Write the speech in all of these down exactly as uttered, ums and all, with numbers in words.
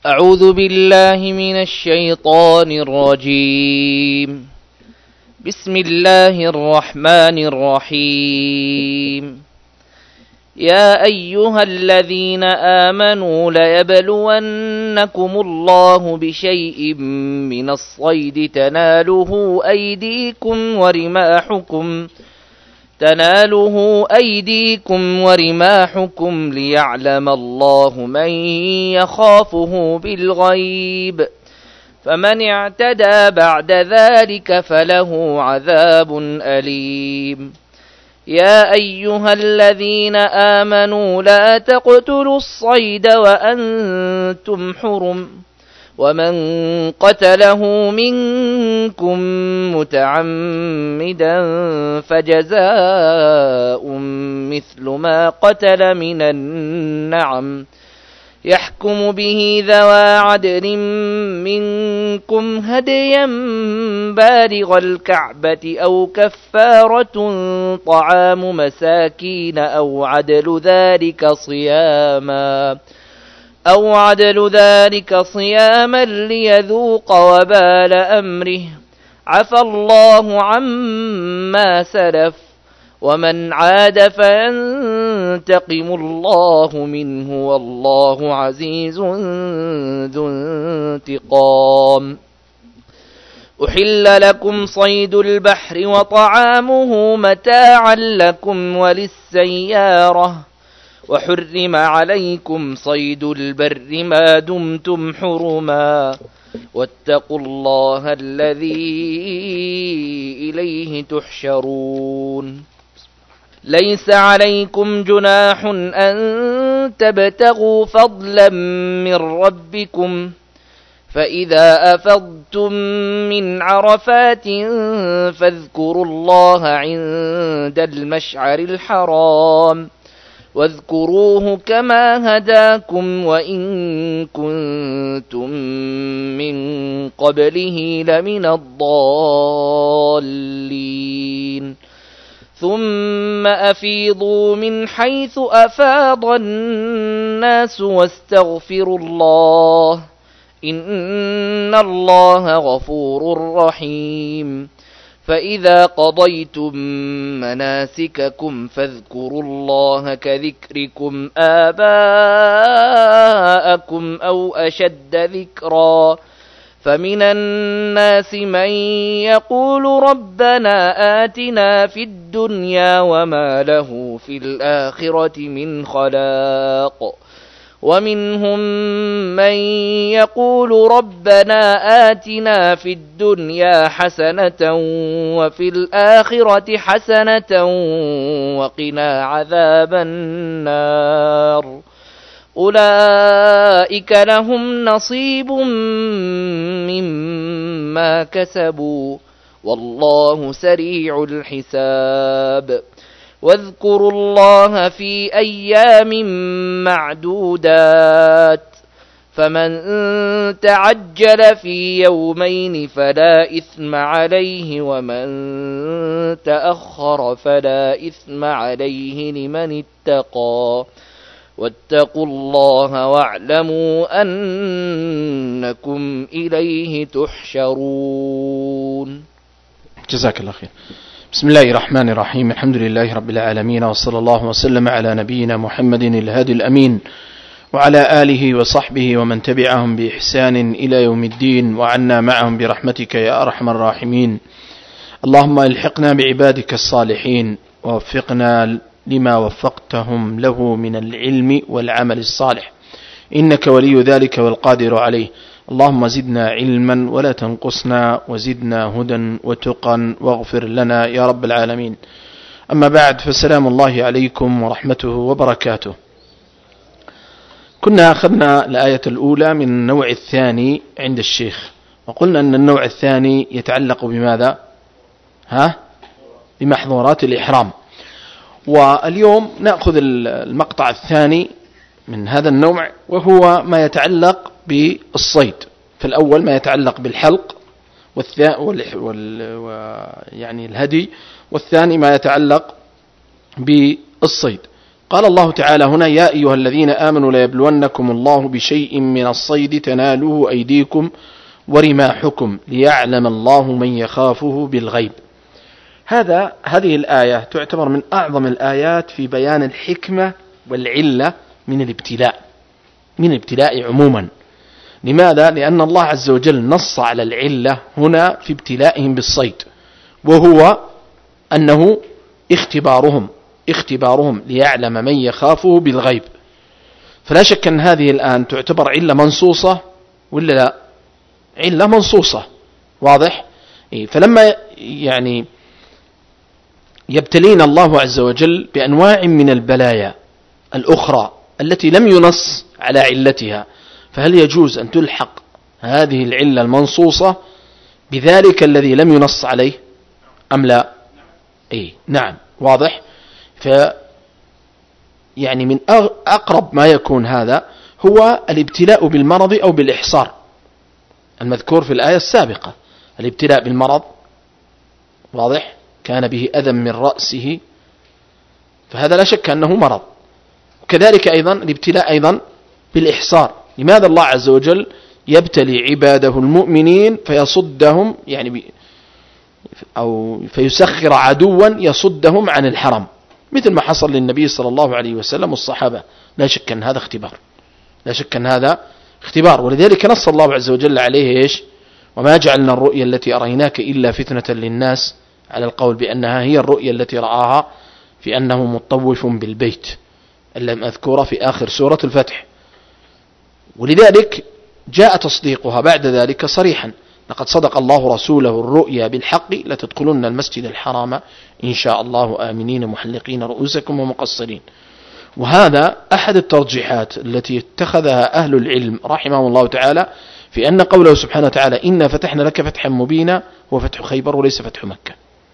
أعوذ بالله من الشيطان الرجيم. بسم الله الرحمن الرحيم. يا أيها الذين آمنوا ليبلونكم الله بشيء من الصيد تناله أيديكم ورماحكم تناله أيديكم ورماحكم ليعلم الله من يخافه بالغيب، فمن اعتدى بعد ذلك فله عذاب أليم. يا أيها الذين آمنوا لا تقتلوا الصيد وأنتم حرم، ومن قتله منكم متعمدا فجزاء مثل ما قتل من النعم، يحكم به ذوى عدل منكم هديا بالغ الكعبة أو كفارة طعام مساكين أو عدل ذلك صياما أو عدل ذلك صياما ليذوق وبال أمره، عفى الله عما سلف، ومن عاد فينتقم الله منه والله عزيز ذو انتقام. أحل لكم صيد البحر وطعامه متاعا لكم وللسيارة، وحرم عليكم صيد البر ما دمتم حرما، واتقوا الله الذي إليه تحشرون. ليس عليكم جناح أن تبتغوا فضلا من ربكم، فإذا أفضتم من عرفات فاذكروا الله عند المشعر الحرام، واذكروه كما هداكم وإن كنتم من قبله لمن الضالين. ثم أفيضوا من حيث أفاض الناس واستغفروا الله، إن الله غفور رحيم. فإذا قضيتم مناسككم فاذكروا الله كذكركم آباءكم أو أشد ذكرا، فمن الناس من يقول ربنا آتنا في الدنيا وما له في الآخرة من خلاق، ومنهم من يقول ربنا آتنا في الدنيا حسنة وفي الآخرة حسنة وقنا عذاب النار. أولئك لهم نصيب مما كسبوا والله سريع الحساب. واذكروا الله في أيام معدودات، فمن تعجل في يومين فلا إثم عليه، ومن تأخر فلا إثم عليه لمن اتقى، واتقوا الله واعلموا أنكم إليه تحشرون. جزاك الله خير. بسم الله الرحمن الرحيم. الحمد لله رب العالمين، وصلى الله وسلم على نبينا محمد الهادي الأمين وعلى آله وصحبه ومن تبعهم بإحسان إلى يوم الدين، وعنا معهم برحمتك يا أرحم الراحمين. اللهم الحقنا بعبادك الصالحين، ووفقنا لما وفقتهم له من العلم والعمل الصالح، إنك ولي ذلك والقادر عليه. اللهم زدنا علما ولا تنقصنا، وزدنا هدى وتقا، واغفر لنا يا رب العالمين. أما بعد، فسلام الله عليكم ورحمته وبركاته. كنا أخذنا الآية الأولى من النوع الثاني عند الشيخ، وقلنا أن النوع الثاني يتعلق بماذا؟ ها؟ بمحظورات الإحرام. واليوم نأخذ المقطع الثاني من هذا النوع، وهو ما يتعلق بالصيد. فالأول ما يتعلق بالحلق يعني الهدي، والثاني ما يتعلق بالصيد. قال الله تعالى هنا: يا أيها الذين آمنوا ليبلونكم الله بشيء من الصيد تناله أيديكم ورماحكم ليعلم الله من يخافه بالغيب. هذا هذه الآية تعتبر من أعظم الآيات في بيان الحكمة والعلة من الابتلاء من الابتلاء عموما. لماذا؟ لأن الله عز وجل نص على العلة هنا في ابتلائهم بالصيد، وهو أنه اختبارهم اختبارهم ليعلم من يخافه بالغيب. فلا شك أن هذه الآن تعتبر علة منصوصة ولا لا؟ علة منصوصة، واضح؟ فلما يعني يبتلين الله عز وجل بأنواع من البلايا الأخرى التي لم ينص على علتها، فهل يجوز أن تلحق هذه العلة المنصوصة بذلك الذي لم ينص عليه أم لا؟ إيه نعم، واضح. ف يعني من أقرب ما يكون هذا هو الابتلاء بالمرض أو بالإحصار المذكور في الآية السابقة. الابتلاء بالمرض واضح، كان به أذى من رأسه، فهذا لا شك أنه مرض. وكذلك أيضا الابتلاء أيضا بالإحصار. لماذا الله عز وجل يبتلي عباده المؤمنين فيصدهم يعني أو فيسخر عدوا يصدهم عن الحرم، مثل ما حصل للنبي صلى الله عليه وسلم والصحابة؟ لا شك أن هذا اختبار، لا شك أن هذا اختبار. ولذلك نص الله عز وجل عليه إيش؟ وما جعلنا الرؤيا التي أريناك إلا فتنة للناس، على القول بأنها هي الرؤيا التي رآها في أنه مطوف بالبيت المذكورة في آخر سورة الفتح. ولذلك جاء تصديقها بعد ذلك صريحا: لقد صدق الله رسوله الرؤيا بالحق لتدخلن المسجد الحرام إن شاء الله آمنين محلقين رؤوسكم ومقصرين. وهذا أحد الترجيحات التي اتخذها أهل العلم رحمه الله تعالى في أن قوله سبحانه وتعالى: إنا فتحنا لك فتحا مبينا هو فتح خيبر وليس فتح مكة.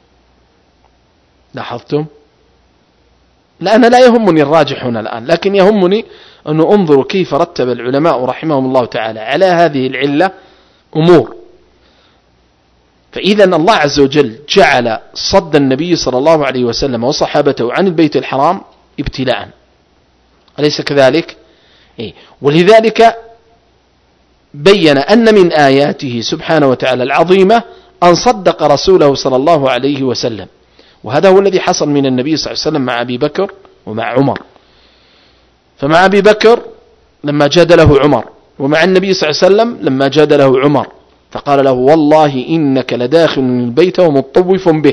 لاحظتم؟ لا، أنا لا يهمني الراجح هنا الآن، لكن يهمني أن انظروا كيف رتب العلماء رحمهم الله تعالى على هذه العلة أمور. فإذا الله عز وجل جعل صد النبي صلى الله عليه وسلم وصحابته عن البيت الحرام ابتلاء، أليس كذلك؟ إيه؟ ولذلك بين أن من آياته سبحانه وتعالى العظيمة أن صدق رسوله صلى الله عليه وسلم. وهذا هو الذي حصل من النبي صلى الله عليه وسلم مع أبي بكر ومع عمر. فمع أبي بكر لما جادله عمر، ومع النبي صلى الله عليه وسلم لما جادله عمر، فقال له: والله إنك لداخل البيت ومطوف به.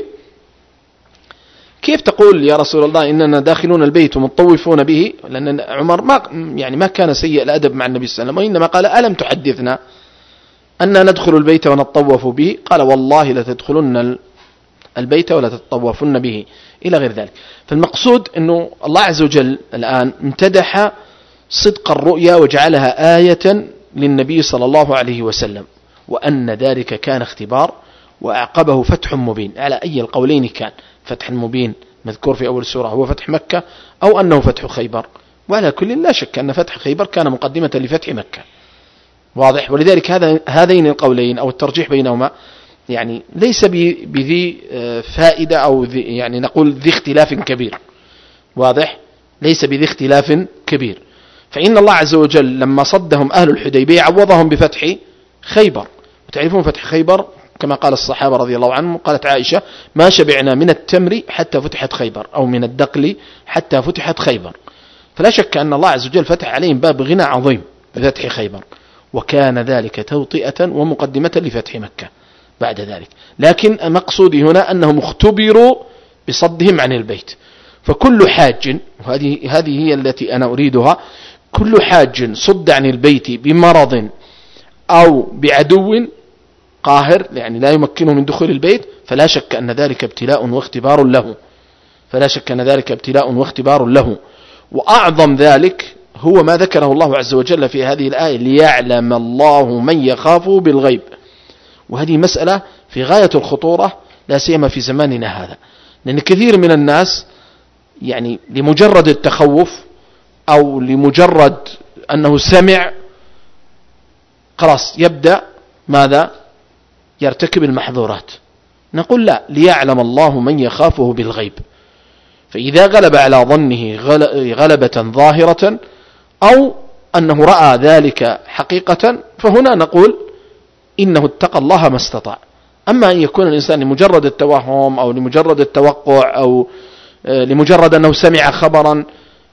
كيف تقول يا رسول الله إننا داخلون البيت ومطوفون به؟ لأن عمر ما يعني ما كان سيء الأدب مع النبي صلى الله عليه وسلم، وإنما قال: ألم تحدثنا أننا ندخل البيت ونطوف به؟ قال: والله لتدخلن البيت ولا تطوفن به، إلى غير ذلك. فالمقصود أنه الله عز وجل الآن امتدح صدق الرؤيا وجعلها آية للنبي صلى الله عليه وسلم، وأن ذلك كان اختبار، وأعقبه فتح مبين. على أي القولين كان، فتح مبين مذكور في أول سورة هو فتح مكة، أو أنه فتح خيبر. وعلى كل لا شك أن فتح خيبر كان مقدمة لفتح مكة، واضح. ولذلك هذا هذين القولين أو الترجيح بينهما يعني ليس بذي فائدة، أو ذي يعني نقول ذي اختلاف كبير، واضح، ليس بذي اختلاف كبير. فإن الله عز وجل لما صدهم أهل الحديبية عوضهم بفتح خيبر. وتعرفون فتح خيبر كما قال الصحابة رضي الله عنهم، قالت عائشة: ما شبعنا من التمر حتى فتحت خيبر، أو من الدقل حتى فتحت خيبر. فلا شك أن الله عز وجل فتح عليهم باب غنى عظيم بفتح خيبر، وكان ذلك توطئة ومقدمة لفتح مكة بعد ذلك. لكن مقصودي هنا أنهم اختبروا بصدهم عن البيت. فكل حاج، وهذه هذه هي التي أنا أريدها، كل حاج صد عن البيت بمرض أو بعدو قاهر يعني لا يمكنه من دخول البيت، فلا شك أن ذلك ابتلاء واختبار له، فلا شك أن ذلك ابتلاء واختبار له. وأعظم ذلك هو ما ذكره الله عز وجل في هذه الآية: ليعلم الله من يخافه بالغيب. وهذه مسألة في غاية الخطورة، لا سيما في زماننا هذا، لأن كثير من الناس يعني لمجرد التخوف أو لمجرد أنه سمع خلاص يبدأ ماذا؟ يرتكب المحظورات. نقول لا، ليعلم الله من يخافه بالغيب. فإذا غلب على ظنه غلبة ظاهرة أو أنه رأى ذلك حقيقة فهنا نقول إنه اتقى الله ما استطاع. أما أن يكون الإنسان لمجرد التوهم أو لمجرد التوقع أو لمجرد أنه سمع خبرا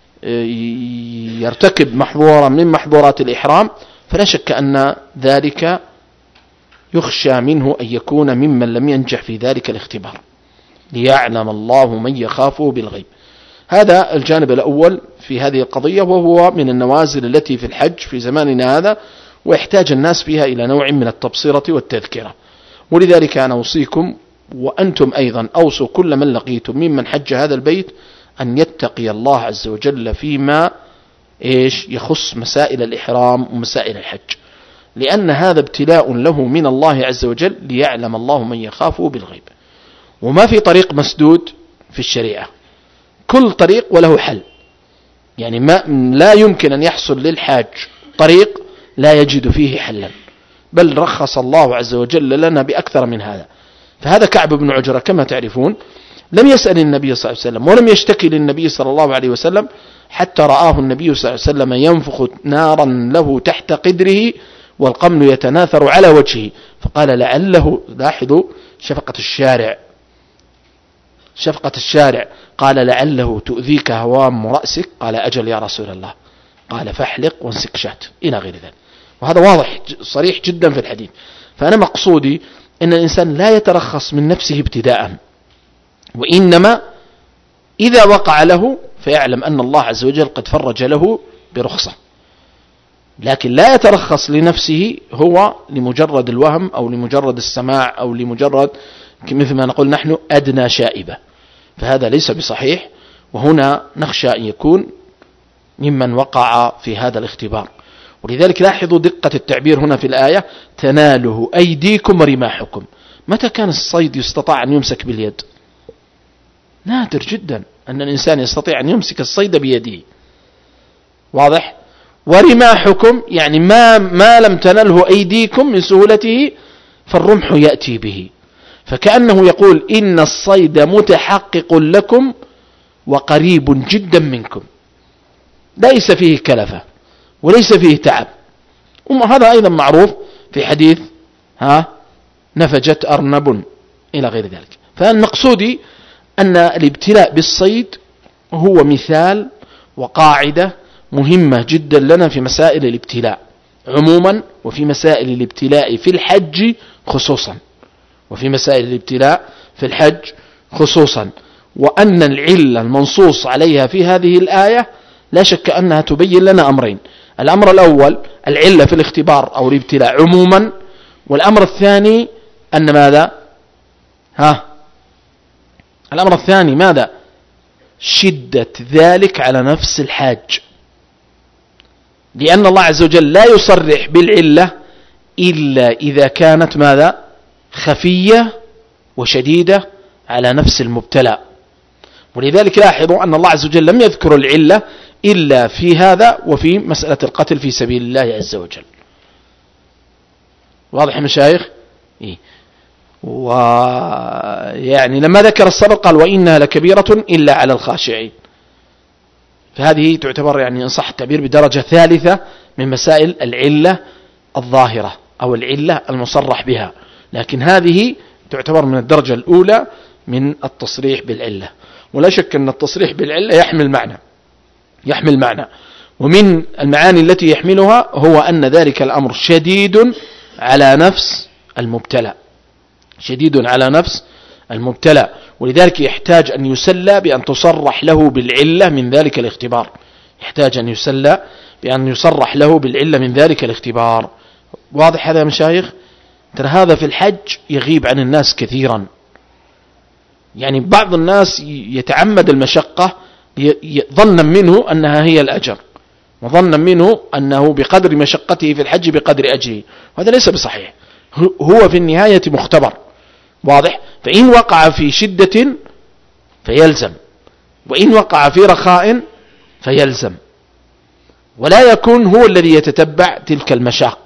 يرتكب محظورا من محظورات الإحرام فلا شك أن ذلك يخشى منه أن يكون ممن لم ينجح في ذلك الاختبار، ليعلم الله من يخافه بالغيب. هذا الجانب الأول في هذه القضية، وهو من النوازل التي في الحج في زماننا هذا، ويحتاج الناس فيها إلى نوع من التبصرة والتذكرة. ولذلك أنا أوصيكم وأنتم أيضا أوصوا كل من لقيتم ممن حج هذا البيت أن يتقي الله عز وجل فيما إيش يخص مسائل الإحرام ومسائل الحج، لأن هذا ابتلاء له من الله عز وجل ليعلم الله من يخافه بالغيب. وما في طريق مسدود في الشريعة، كل طريق وله حل. يعني ما لا يمكن أن يحصل للحاج طريق لا يجد فيه حلا، بل رخص الله عز وجل لنا بأكثر من هذا. فهذا كعب بن عجرة كما تعرفون لم يسأل النبي صلى الله عليه وسلم ولم يشتكي للنبي صلى الله عليه وسلم حتى رآه النبي صلى الله عليه وسلم ينفخ نارا له تحت قدره والقمل يتناثر على وجهه، فقال لعله، لاحظوا شفقة الشارع شفقة الشارع قال لعله تؤذيك هوام رأسك، قال أجل يا رسول الله، قال فاحلق وانسك شات، إلى غير ذلك. وهذا واضح صريح جدا في الحديث. فأنا مقصودي أن الإنسان لا يترخص من نفسه ابتداء، وإنما إذا وقع له فيعلم أن الله عز وجل قد فرج له برخصة، لكن لا يترخص لنفسه هو لمجرد الوهم أو لمجرد السماع أو لمجرد مثل ما نقول نحن أدنى شائبة، فهذا ليس بصحيح. وهنا نخشى أن يكون ممن وقع في هذا الاختبار. ولذلك لاحظوا دقة التعبير هنا في الآية تناله أيديكم ورماحكم. متى كان الصيد يستطاع أن يمسك باليد؟ نادر جدا أن الإنسان يستطيع أن يمسك الصيد بيده، واضح؟ ورماحكم يعني ما, ما لم تنله أيديكم من سهولته فالرمح يأتي به، فكأنه يقول إن الصيد متحقق لكم وقريب جدا منكم، ليس فيه كلفة وليس فيه تعب. وهذا أيضا معروف في حديث ها نفجت أرنب إلى غير ذلك. فالمقصود أن الابتلاء بالصيد هو مثال وقاعدة مهمة جدا لنا في مسائل الابتلاء عموما، وفي مسائل الابتلاء في الحج خصوصا وفي مسائل الابتلاء في الحج خصوصا وأن العلة المنصوص عليها في هذه الآية لا شك أنها تبين لنا أمرين: الأمر الأول العلة في الاختبار أو الابتلاء عموما، والأمر الثاني أن ماذا؟ ها الأمر الثاني ماذا؟ شدة ذلك على نفس الحاج، لأن الله عز وجل لا يصرح بالعلة إلا إذا كانت ماذا؟ خفية وشديدة على نفس المبتلى. ولذلك لاحظوا أن الله عز وجل لم يذكر العلة إلا في هذا وفي مسألة القتل في سبيل الله عز وجل. واضح يا مشايخ؟ إيه؟ ويعني لما ذكر الصبر قال وإنها لكبيرة إلا على الخاشعين، فهذه تعتبر يعني إن صح التعبير بدرجة ثالثة من مسائل العلة الظاهرة أو العلة المصرح بها، لكن هذه تعتبر من الدرجة الأولى من التصريح بالعلة. ولا شك أن التصريح بالعلة يحمل معنى يحمل معنى ومن المعاني التي يحملها هو أن ذلك الأمر شديد على نفس المبتلى شديد على نفس المبتلى ولذلك يحتاج أن يسلى بأن تصرح له بالعلة من ذلك الاختبار يحتاج أن يسلى بأن يصرح له بالعلة من ذلك الاختبار. واضح هذا يا مشايخ؟ ترى هذا في الحج يغيب عن الناس كثيرا. يعني بعض الناس يتعمد المشقة ظنا منه أنها هي الأجر، وظنا منه أنه بقدر مشقته في الحج بقدر أجره، وهذا ليس بصحيح. هو في النهاية مختبر، واضح؟ فإن وقع في شدة فيلزم، وإن وقع في رخاء فيلزم، ولا يكون هو الذي يتتبع تلك المشاق.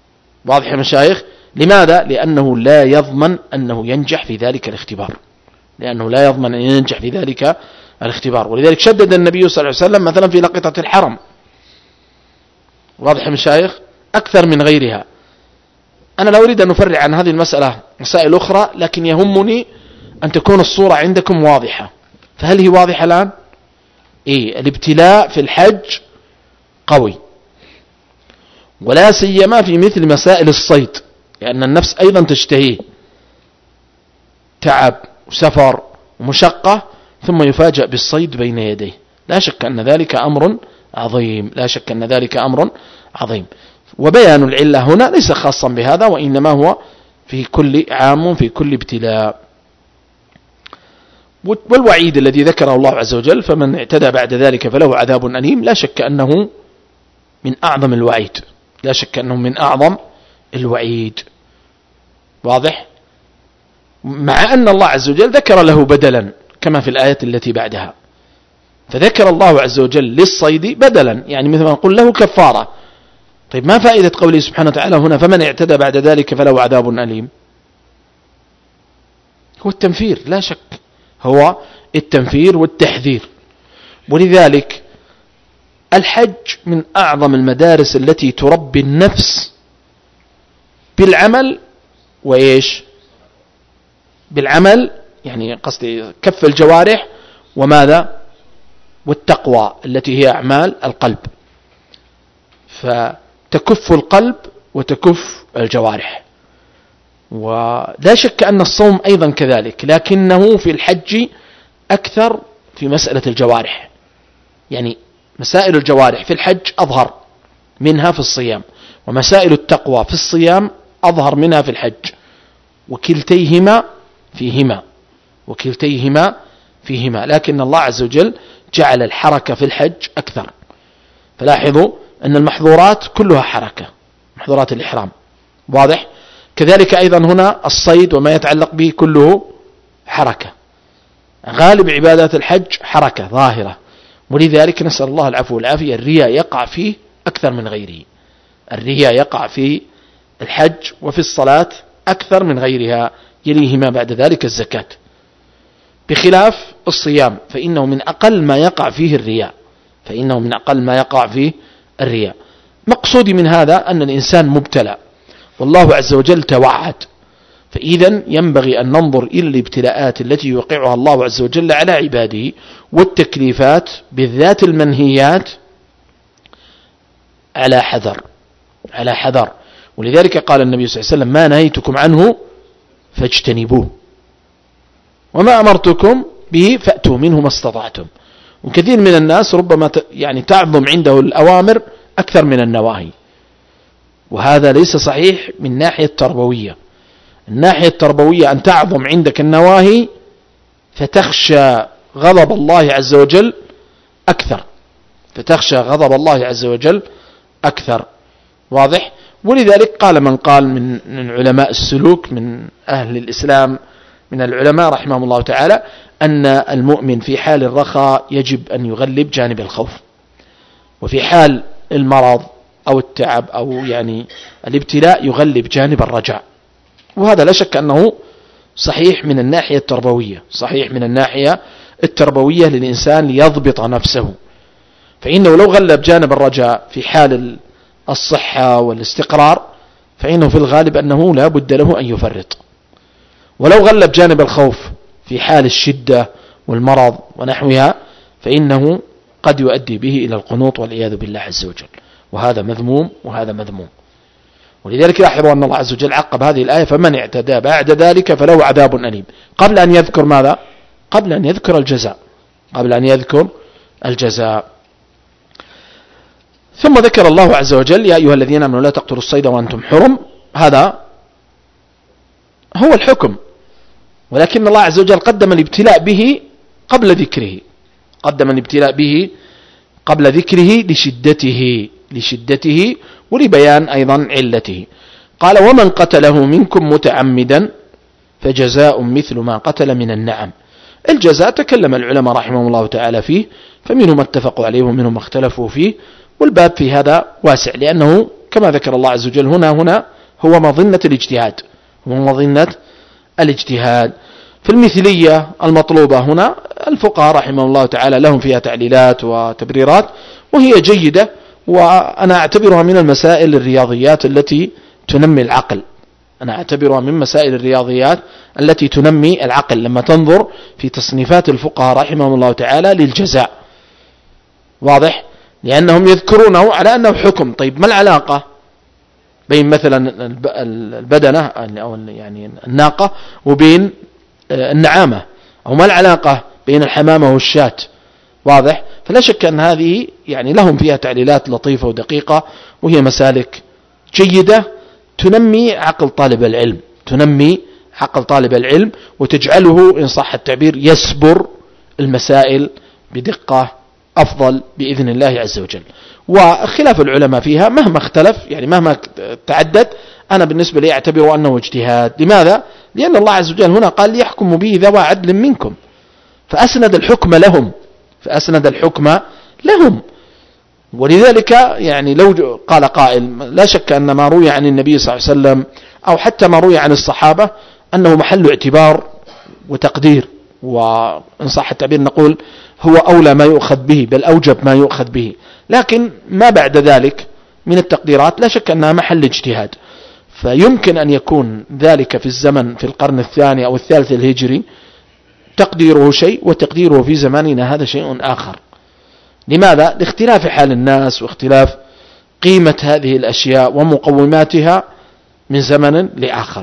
واضح يا مشايخ؟ لماذا؟ لأنه لا يضمن أنه ينجح في ذلك الاختبار، لأنه لا يضمن أن ينجح في ذلك الاختبار. ولذلك شدد النبي صلى الله عليه وسلم مثلا في لقطة الحرم، واضح يا مشايخ، أكثر من غيرها. أنا لا أريد أن أفرع عن هذه المسألة مسائل أخرى، لكن يهمني أن تكون الصورة عندكم واضحة. فهل هي واضحة الآن؟ إيه، الابتلاء في الحج قوي، ولا سيما في مثل مسائل الصيد، لأن النفس أيضا تشتهيه، تعب وسفر ومشقة، ثم يفاجأ بالصيد بين يديه. لا شك أن ذلك أمر عظيم، لا شك أن ذلك أمر عظيم. وبيان العلة هنا ليس خاصا بهذا، وإنما هو في كل عام في كل ابتلاء. والوعيد الذي ذكره الله عز وجل فمن اعتدى بعد ذلك فله عذاب أليم، لا شك أنه من أعظم الوعيد، لا شك أنه من أعظم الوعيد، واضح؟ مع أن الله عز وجل ذكر له بدلا كما في الآية التي بعدها، فذكر الله عز وجل للصيد بدلا، يعني مثل ما نقول له كفارة. طيب ما فائدة قوله سبحانه وتعالى هنا فمن اعتدى بعد ذلك فله عذاب أليم؟ هو التنفير، لا شك هو التنفير والتحذير. ولذلك الحج من أعظم المدارس التي تربي النفس بالعمل، وإيش؟ بالعمل يعني قصدي كف الجوارح، وماذا؟ والتقوى التي هي أعمال القلب. فتكف القلب وتكف الجوارح. ولا شك أن الصوم أيضا كذلك، لكنه في الحج أكثر في مسألة الجوارح، يعني مسائل الجوارح في الحج أظهر منها في الصيام، ومسائل التقوى في الصيام أظهر منها في الحج، وكلتيهما فيهما وكلتيهما فيهما لكن الله عز وجل جعل الحركة في الحج أكثر. فلاحظوا أن المحظورات كلها حركة، محظورات الإحرام، واضح؟ كذلك أيضا هنا الصيد وما يتعلق به كله حركة. غالب عبادات الحج حركة ظاهرة، ولذلك نسأل الله العفو والعافية. الرياء يقع فيه أكثر من غيره، الرياء يقع في الحج وفي الصلاة أكثر من غيرها، يليهما بعد ذلك الزكاة، بخلاف الصيام فإنه من أقل ما يقع فيه الرياء، فإنه من أقل ما يقع فيه الرياء. مقصودي من هذا أن الإنسان مبتلى، والله عز وجل توعد، فإذا ينبغي أن ننظر إلى الابتلاءات التي يوقعها الله عز وجل على عباده، والتكليفات بالذات المنهيات على حذر، على حذر. ولذلك قال النبي صلى الله عليه وسلم ما نهيتكم عنه فاجتنبوه، وما أمرتكم به فأتوا منه ما استطعتم. وكثير من الناس ربما يعني تعظم عنده الأوامر أكثر من النواهي، وهذا ليس صحيح من ناحية تربوية. الناحية التربوية أن تعظم عندك النواهي فتخشى غضب الله عز وجل أكثر، فتخشى غضب الله عز وجل أكثر، واضح؟ ولذلك قال من قال من من علماء السلوك من أهل الإسلام من العلماء رحمهم الله تعالى أن المؤمن في حال الرخاء يجب أن يغلب جانب الخوف، وفي حال المرض أو التعب أو يعني الابتلاء يغلب جانب الرجاء. وهذا لا شك أنه صحيح من الناحية التربوية، صحيح من الناحية التربوية للإنسان ليضبط نفسه. فإنه لو غلب جانب الرجاء في حال الصحة والاستقرار فإنه في الغالب أنه لا بد له أن يفرط، ولو غلب جانب الخوف في حال الشدة والمرض ونحوها فإنه قد يؤدي به إلى القنوط والعياذ بالله عز وجل، وهذا مذموم وهذا مذموم. ولذلك لاحظوا أن الله عز وجل عقب هذه الآية فمن اعتدى بعد ذلك فله عذاب أليم، قبل أن يذكر ماذا؟ قبل أن يذكر الجزاء، قبل أن يذكر الجزاء. ثم ذكر الله عز وجل يا أيها الذين آمنوا لا تقتلوا الصيد وأنتم حرم، هذا هو الحكم، ولكن الله عز وجل قدم الابتلاء به قبل ذكره، قدم الابتلاء به قبل ذكره لشدته لشدته ولبيان أيضا علته. قال ومن قتله منكم متعمدا فجزاء مثل ما قتل من النعم. الجزاء تكلم العلماء رحمهم الله تعالى فيه، فمنهم اتفقوا عليه ومنهم اختلفوا فيه، والباب في هذا واسع، لأنه كما ذكر الله عز وجل هنا هنا هو مظنة الاجتهاد، هو مظنة الاجتهاد. في المثلية المطلوبة هنا الفقهاء رحمه الله تعالى لهم فيها تعليلات وتبريرات وهي جيدة، وأنا أعتبرها من المسائل الرياضيات التي تنمي العقل. أنا أعتبرها من مسائل الرياضيات التي تنمي العقل لما تنظر في تصنيفات الفقهاء رحمهم الله تعالى للجزاء. واضح؟ لأنهم يذكرونه على أنه حكم. طيب ما العلاقة بين مثلا البدنة أو يعني الناقة وبين النعامة، أو ما العلاقة بين الحمامة والشاة؟ واضح؟ فلا شك أن هذه يعني لهم فيها تعليلات لطيفة ودقيقة، وهي مسالك جيدة تنمي عقل طالب العلم، تنمي عقل طالب العلم وتجعله إن صح التعبير يسبر المسائل بدقة أفضل بإذن الله عز وجل. وخلاف العلماء فيها مهما اختلف، يعني مهما تعدد، أنا بالنسبة لي أعتبر أنه اجتهاد. لماذا؟ لأن الله عز وجل هنا قال ليحكم به ذوى عدل منكم، فأسند الحكم لهم، فأسند الحكم لهم. ولذلك يعني لو قال قائل لا شك أن ما روي عن النبي صلى الله عليه وسلم أو حتى ما روي عن الصحابة أنه محل اعتبار وتقدير، وإن صح التعبير نقول هو أولى ما يؤخذ به، بل أوجب ما يؤخذ به. لكن ما بعد ذلك من التقديرات لا شك أنها محل اجتهاد، فيمكن أن يكون ذلك في الزمن في القرن الثاني أو الثالث الهجري تقديره شيء، وتقديره في زماننا هذا شيء آخر. لماذا؟ لاختلاف حال الناس واختلاف قيمة هذه الأشياء ومقوماتها من زمن لآخر.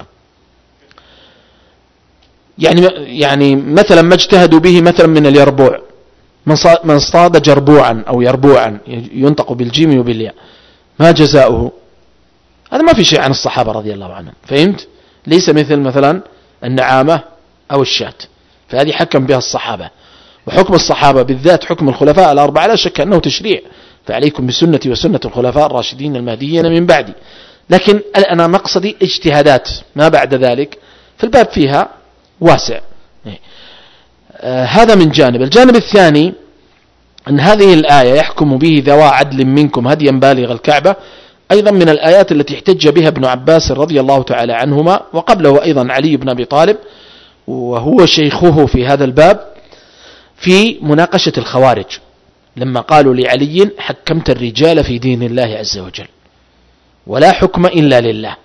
يعني يعني مثلا ما اجتهدوا به مثلا من اليربوع، من صاد جربوعا أو يربوعا ينطق بالجيم وبالياء، ما جزاؤه؟ هذا ما في شيء عن الصحابة رضي الله عنهم، فهمت؟ ليس مثل مثلا النعامة أو الشاة، فهذه حكم بها الصحابة. وحكم الصحابة بالذات حكم الخلفاء الأربعة لا شك أنه تشريع، فعليكم بسنتي وسنة الخلفاء الراشدين المهديين من بعدي. لكن أنا مقصدي اجتهادات ما بعد ذلك، فالباب فيها واسع. آه هذا من جانب. الجانب الثاني أن هذه الآية يحكم به ذوى عدل منكم هديا بالغ الكعبة أيضا من الآيات التي احتج بها ابن عباس رضي الله تعالى عنهما، وقبله أيضا علي بن أبي طالب وهو شيخه في هذا الباب، في مناقشة الخوارج لما قالوا لعلي حكمت الرجال في دين الله عز وجل ولا حكم إلا لله.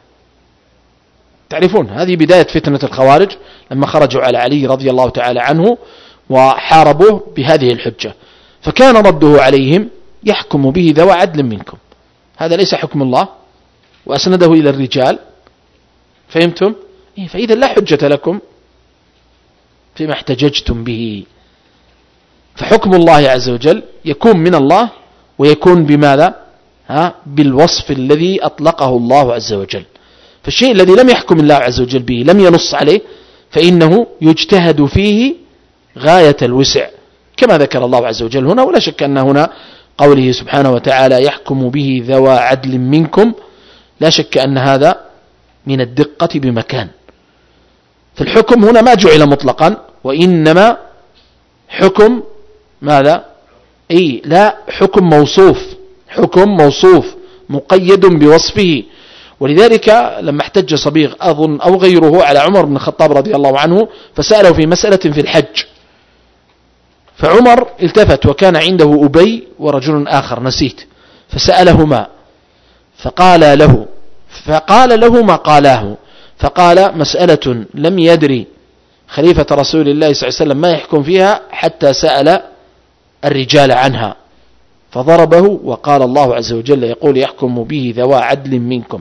تعرفون هذه بداية فتنة الخوارج لما خرجوا على علي رضي الله تعالى عنه وحاربوه بهذه الحجة، فكان رده عليهم يحكم به ذوى عدل منكم، هذا ليس حكم الله، وأسنده إلى الرجال. فهمتم؟ فإذا لا حجة لكم فيما احتججتم به. فحكم الله عز وجل يكون من الله ويكون بماذا؟ ها بالوصف الذي أطلقه الله عز وجل. فالشيء الذي لم يحكم الله عز وجل به لم ينص عليه فإنه يجتهد فيه غاية الوسع كما ذكر الله عز وجل هنا. ولا شك أن هنا قوله سبحانه وتعالى يحكم به ذوى عدل منكم، لا شك أن هذا من الدقة بمكان. فالحكم هنا ما جعل مطلقا، وإنما حكم ماذا؟ أي لا، حكم موصوف، حكم موصوف مقيد بوصفه. ولذلك لما احتج صبيغ أظن أو غيره على عمر بن الخطاب رضي الله عنه فسأله في مسألة في الحج، فعمر التفت وكان عنده أبي ورجل آخر نسيت، فسألهما فقال له فقال له ما قالاه، فقال مسألة لم يدري خليفة رسول الله صلى الله عليه وسلم ما يحكم فيها حتى سأل الرجال عنها، فضربه وقال الله عز وجل يقول يحكم به ذوى عدل منكم،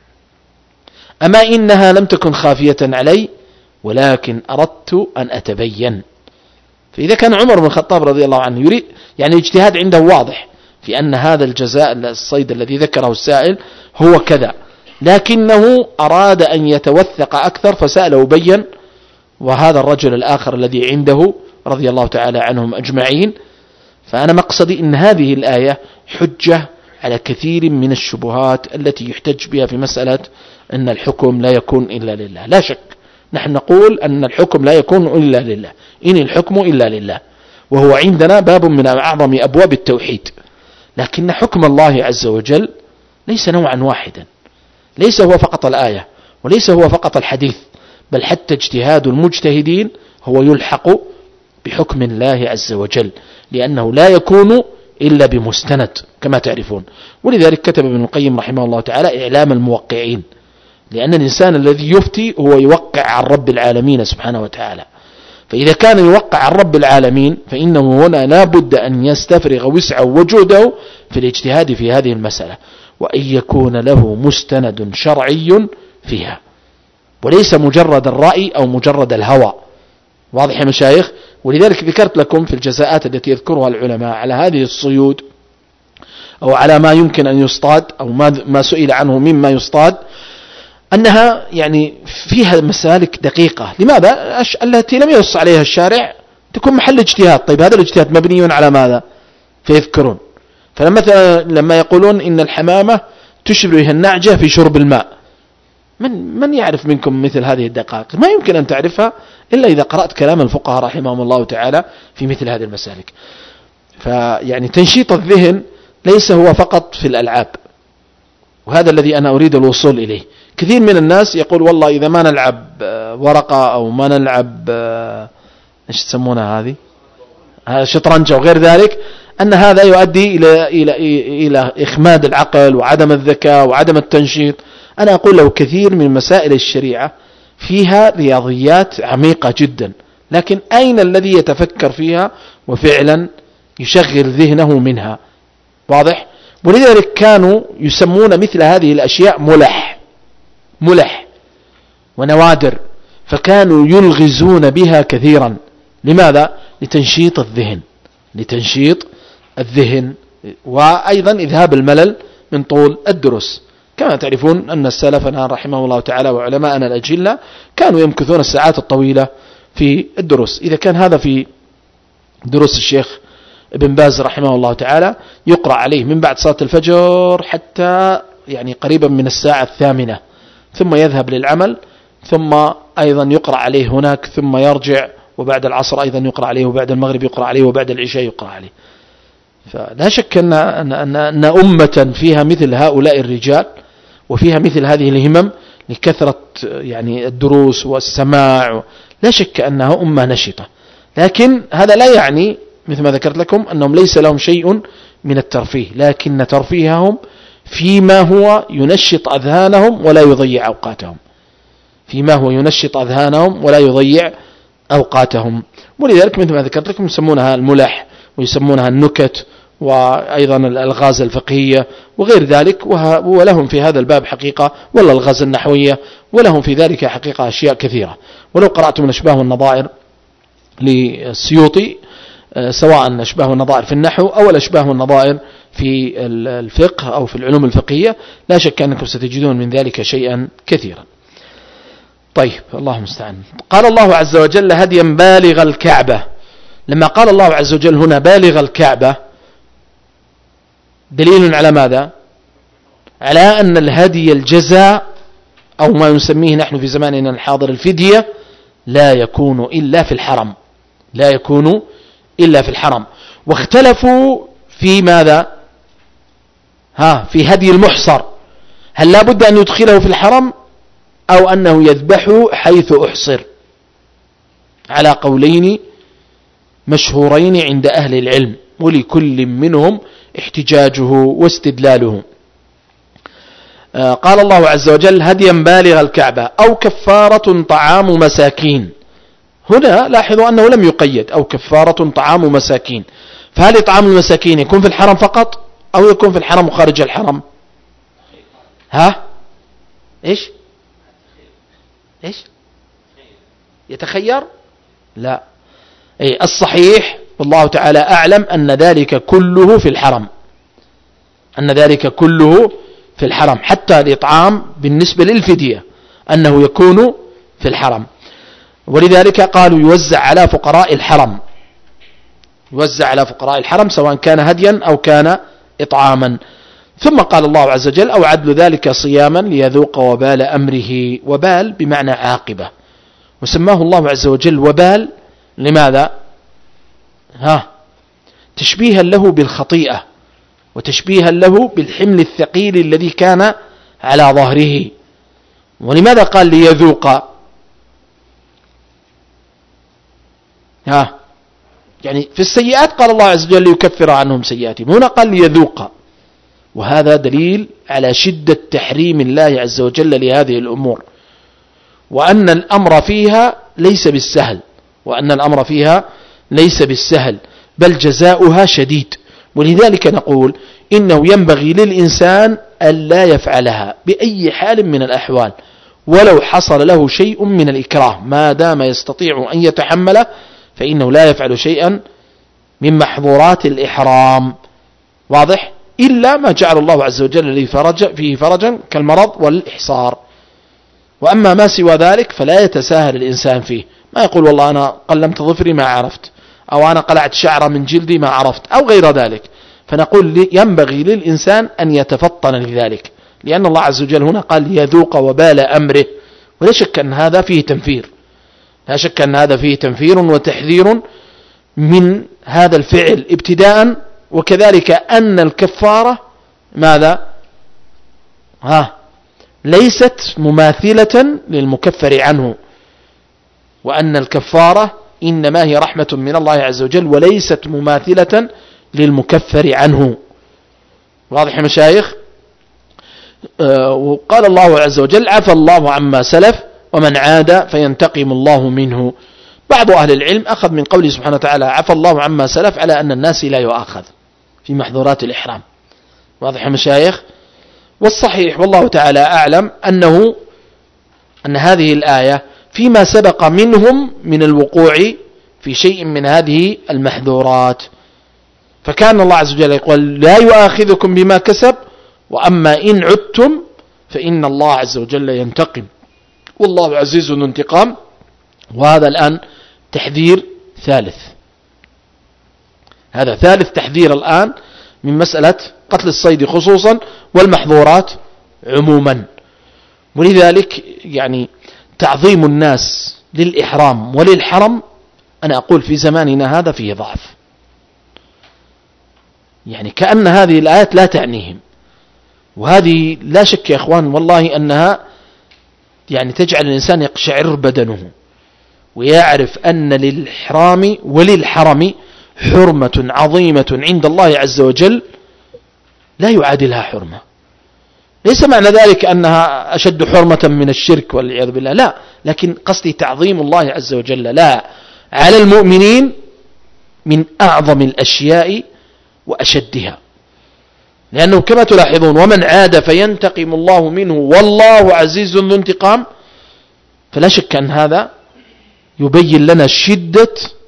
أما إنها لم تكن خافية علي ولكن أردت أن أتبين. فإذا كان عمر بن الخطاب رضي الله عنه يريد يعني اجتهاد عنده واضح في أن هذا الجزاء الصيد الذي ذكره السائل هو كذا، لكنه أراد أن يتوثق أكثر فسأل وبين، وهذا الرجل الآخر الذي عنده رضي الله تعالى عنهم أجمعين. فأنا مقصدي أن هذه الآية حجة على كثير من الشبهات التي يحتج بها في مسألة أن الحكم لا يكون إلا لله. لا شك نحن نقول أن الحكم لا يكون إلا لله، إن الحكم إلا لله، وهو عندنا باب من أعظم أبواب التوحيد. لكن حكم الله عز وجل ليس نوعا واحدا، ليس هو فقط الآية وليس هو فقط الحديث، بل حتى اجتهاد المجتهدين هو يلحق بحكم الله عز وجل، لأنه لا يكون إلا بمستند كما تعرفون. ولذلك كتب ابن القيم رحمه الله تعالى إعلام الموقعين، لأن الإنسان الذي يفتي هو يوقع عن رب العالمين سبحانه وتعالى، فإذا كان يوقع عن رب العالمين فإنه هنا لا بد أن يستفرغ وسعه وجهده في الاجتهاد في هذه المسألة، وأن يكون له مستند شرعي فيها، وليس مجرد الرأي أو مجرد الهوى. واضح يا مشايخ؟ ولذلك ذكرت لكم في الجزاءات التي يذكرها العلماء على هذه الصيود أو على ما يمكن أن يصطاد أو ما سئل عنه مما يصطاد، أنها يعني فيها مسالك دقيقة. لماذا؟ التي لم ينص عليها الشارع تكون محل اجتهاد. طيب هذا الاجتهاد مبني على ماذا؟ فيذكرون، فلما لما يقولون إن الحمامة تشبه النعجة في شرب الماء، من من يعرف منكم مثل هذه الدقائق؟ ما يمكن أن تعرفها إلا إذا قرأت كلام الفقهاء رحمهم الله تعالى في مثل هذه المسالك. فيعني تنشيط الذهن ليس هو فقط في الألعاب، وهذا الذي أنا أريد الوصول إليه. كثير من الناس يقول والله إذا ما نلعب ورقة أو ما نلعب إيش تسمونها هذه شطرنج أو غير ذلك، أن هذا يؤدي إلى إلى إلى إخماد العقل وعدم الذكاء وعدم التنشيط. أنا أقول له كثير من مسائل الشريعة فيها رياضيات عميقة جدا، لكن أين الذي يتفكر فيها وفعلا يشغل ذهنه منها؟ واضح؟ ولذلك كانوا يسمون مثل هذه الأشياء ملح ملح ونوادر، فكانوا يلغزون بها كثيرا. لماذا؟ لتنشيط الذهن لتنشيط الذهن وأيضا إذهاب الملل من طول الدروس. كما تعرفون أن سلفنا رحمه الله تعالى وعلماءنا الأجلة كانوا يمكثون الساعات الطويلة في الدروس. إذا كان هذا في دروس الشيخ ابن باز رحمه الله تعالى يقرأ عليه من بعد صلاة الفجر حتى يعني قريبا من الساعة الثامنة، ثم يذهب للعمل، ثم أيضا يقرأ عليه هناك، ثم يرجع، وبعد العصر أيضا يقرأ عليه، وبعد المغرب يقرأ عليه، وبعد العشاء يقرأ عليه. فلا شك أن, أن, أن, أن أمة فيها مثل هؤلاء الرجال وفيها مثل هذه الهمم لكثرة يعني الدروس والسماع، لا شك أنها أمة نشطة. لكن هذا لا يعني مثل ما ذكرت لكم أنهم ليس لهم شيء من الترفيه، لكن ترفيههم فيما هو ينشط أذهانهم ولا يضيع أوقاتهم فيما هو ينشط أذهانهم ولا يضيع أوقاتهم. ولذلك مثل ما ذكرت لكم يسمونها الملح ويسمونها النكت وأيضا الألغاز الفقهية وغير ذلك، ولهم في هذا الباب حقيقة، ولا الألغاز النحوية، ولهم في ذلك حقيقة أشياء كثيرة. ولو قرأتم الأشباه والنظائر للسيوطي، سواء الأشباه والنظائر في النحو أو الأشباه والنظائر في الفقه أو في العلوم الفقهية، لا شك أنكم ستجدون من ذلك شيئا كثيرا. طيب الله المستعان. قال الله عز وجل هديا بالغ الكعبة. لما قال الله عز وجل هنا بالغ الكعبة دليل على ماذا؟ على أن الهدي الجزاء أو ما نسميه نحن في زماننا الحاضر الفدية لا يكون إلا في الحرم لا يكون إلا في الحرم. واختلفوا في ماذا؟ ها في هدي المحصر، هل لا بد أن يدخله في الحرم أو أنه يذبحه حيث أحصر؟ على قولين مشهورين عند أهل العلم، ولكل منهم احتجاجه واستدلاله. آه قال الله عز وجل هديا بالغ الكعبة أو كفارة طعام مساكين. هنا لاحظوا أنه لم يقيد أو كفارة طعام مساكين، فهل طعام المساكين يكون في الحرم فقط أو يكون في الحرم وخارج الحرم؟ ها إيش إيش يتخير؟ لا، أي الصحيح والله تعالى أعلم أن ذلك كله في الحرم أن ذلك كله في الحرم حتى الإطعام بالنسبة للفدية أنه يكون في الحرم. ولذلك قالوا يوزع على فقراء الحرم يوزع على فقراء الحرم سواء كان هديا أو كان إطعاما. ثم قال الله عز وجل أو عدل ذلك صياما ليذوق وبال أمره. وبال بمعنى عاقبة، وسماه الله عز وجل وبال لماذا؟ ها تشبيها له بالخطيئة وتشبيها له بالحمل الثقيل الذي كان على ظهره. ولماذا قال ليذوق؟ ها يعني في السيئات قال الله عز وجل ليكفر عنهم سيئاتهم، هنا قال ليذوق، وهذا دليل على شدة تحريم الله عز وجل لهذه الأمور، وأن الأمر فيها ليس بالسهل، وأن الأمر فيها ليس بالسهل بل جزاؤها شديد. ولذلك نقول إنه ينبغي للإنسان أن لا يفعلها بأي حال من الأحوال، ولو حصل له شيء من الإكراه، ما دام يستطيع أن يتحمله فإنه لا يفعل شيئا من محظورات الإحرام، واضح، إلا ما جعل الله عز وجل فيه فرجا كالمرض والإحصار. وأما ما سوى ذلك فلا يتساهل الإنسان فيه، ما يقول والله أنا قلمت ظفري ما عرفت، أو أنا قلعت شعر من جلدي ما عرفت، أو غير ذلك. فنقول ينبغي للإنسان أن يتفطن لذلك، لأن الله عز وجل هنا قال يذوق وبال أمره، ولا شك أن هذا فيه تنفير، لا شك أن هذا فيه تنفير وتحذير من هذا الفعل ابتداء، وكذلك أن الكفارة ماذا؟ ها ليست مماثلة للمكفر عنه، وأن الكفارة إنما هي رحمة من الله عز وجل وليست مماثلة للمكفر عنه. واضح يا مشايخ؟ آه وقال الله عز وجل عفى الله عما سلف ومن عاد فينتقم الله منه. بعض أهل العلم أخذ من قوله سبحانه وتعالى عفى الله عما سلف على أن الناس لا يؤاخذ في محظورات الإحرام. واضح يا مشايخ؟ والصحيح والله تعالى أعلم أنه أن هذه الآية فيما سبق منهم من الوقوع في شيء من هذه المحظورات، فكان الله عز وجل يقول لا يؤاخذكم بما كسب وأما إن عدتم فإن الله عز وجل ينتقم والله عزيز ذو انتقام. وهذا الآن تحذير ثالث، هذا ثالث تحذير الآن من مسألة قتل الصيد خصوصا والمحظورات عموما. ولذلك يعني تعظيم الناس للإحرام وللحرم أنا أقول في زماننا هذا فيه ضعف، يعني كأن هذه الآيات لا تعنيهم، وهذه لا شك يا إخوان والله أنها يعني تجعل الإنسان يقشعر بدنه ويعرف أن للإحرام وللحرم حرمة عظيمة عند الله عز وجل لا يعادلها حرمة. ليس معنى ذلك أنها أشد حرمة من الشرك والعياذ بالله، لا، لكن قصدي تعظيم الله عز وجل لا على المؤمنين من أعظم الأشياء وأشدها، لأنه كما تلاحظون ومن عاد فينتقم الله منه والله عزيز ذو انتقام، فلا شك أن هذا يبين لنا شدة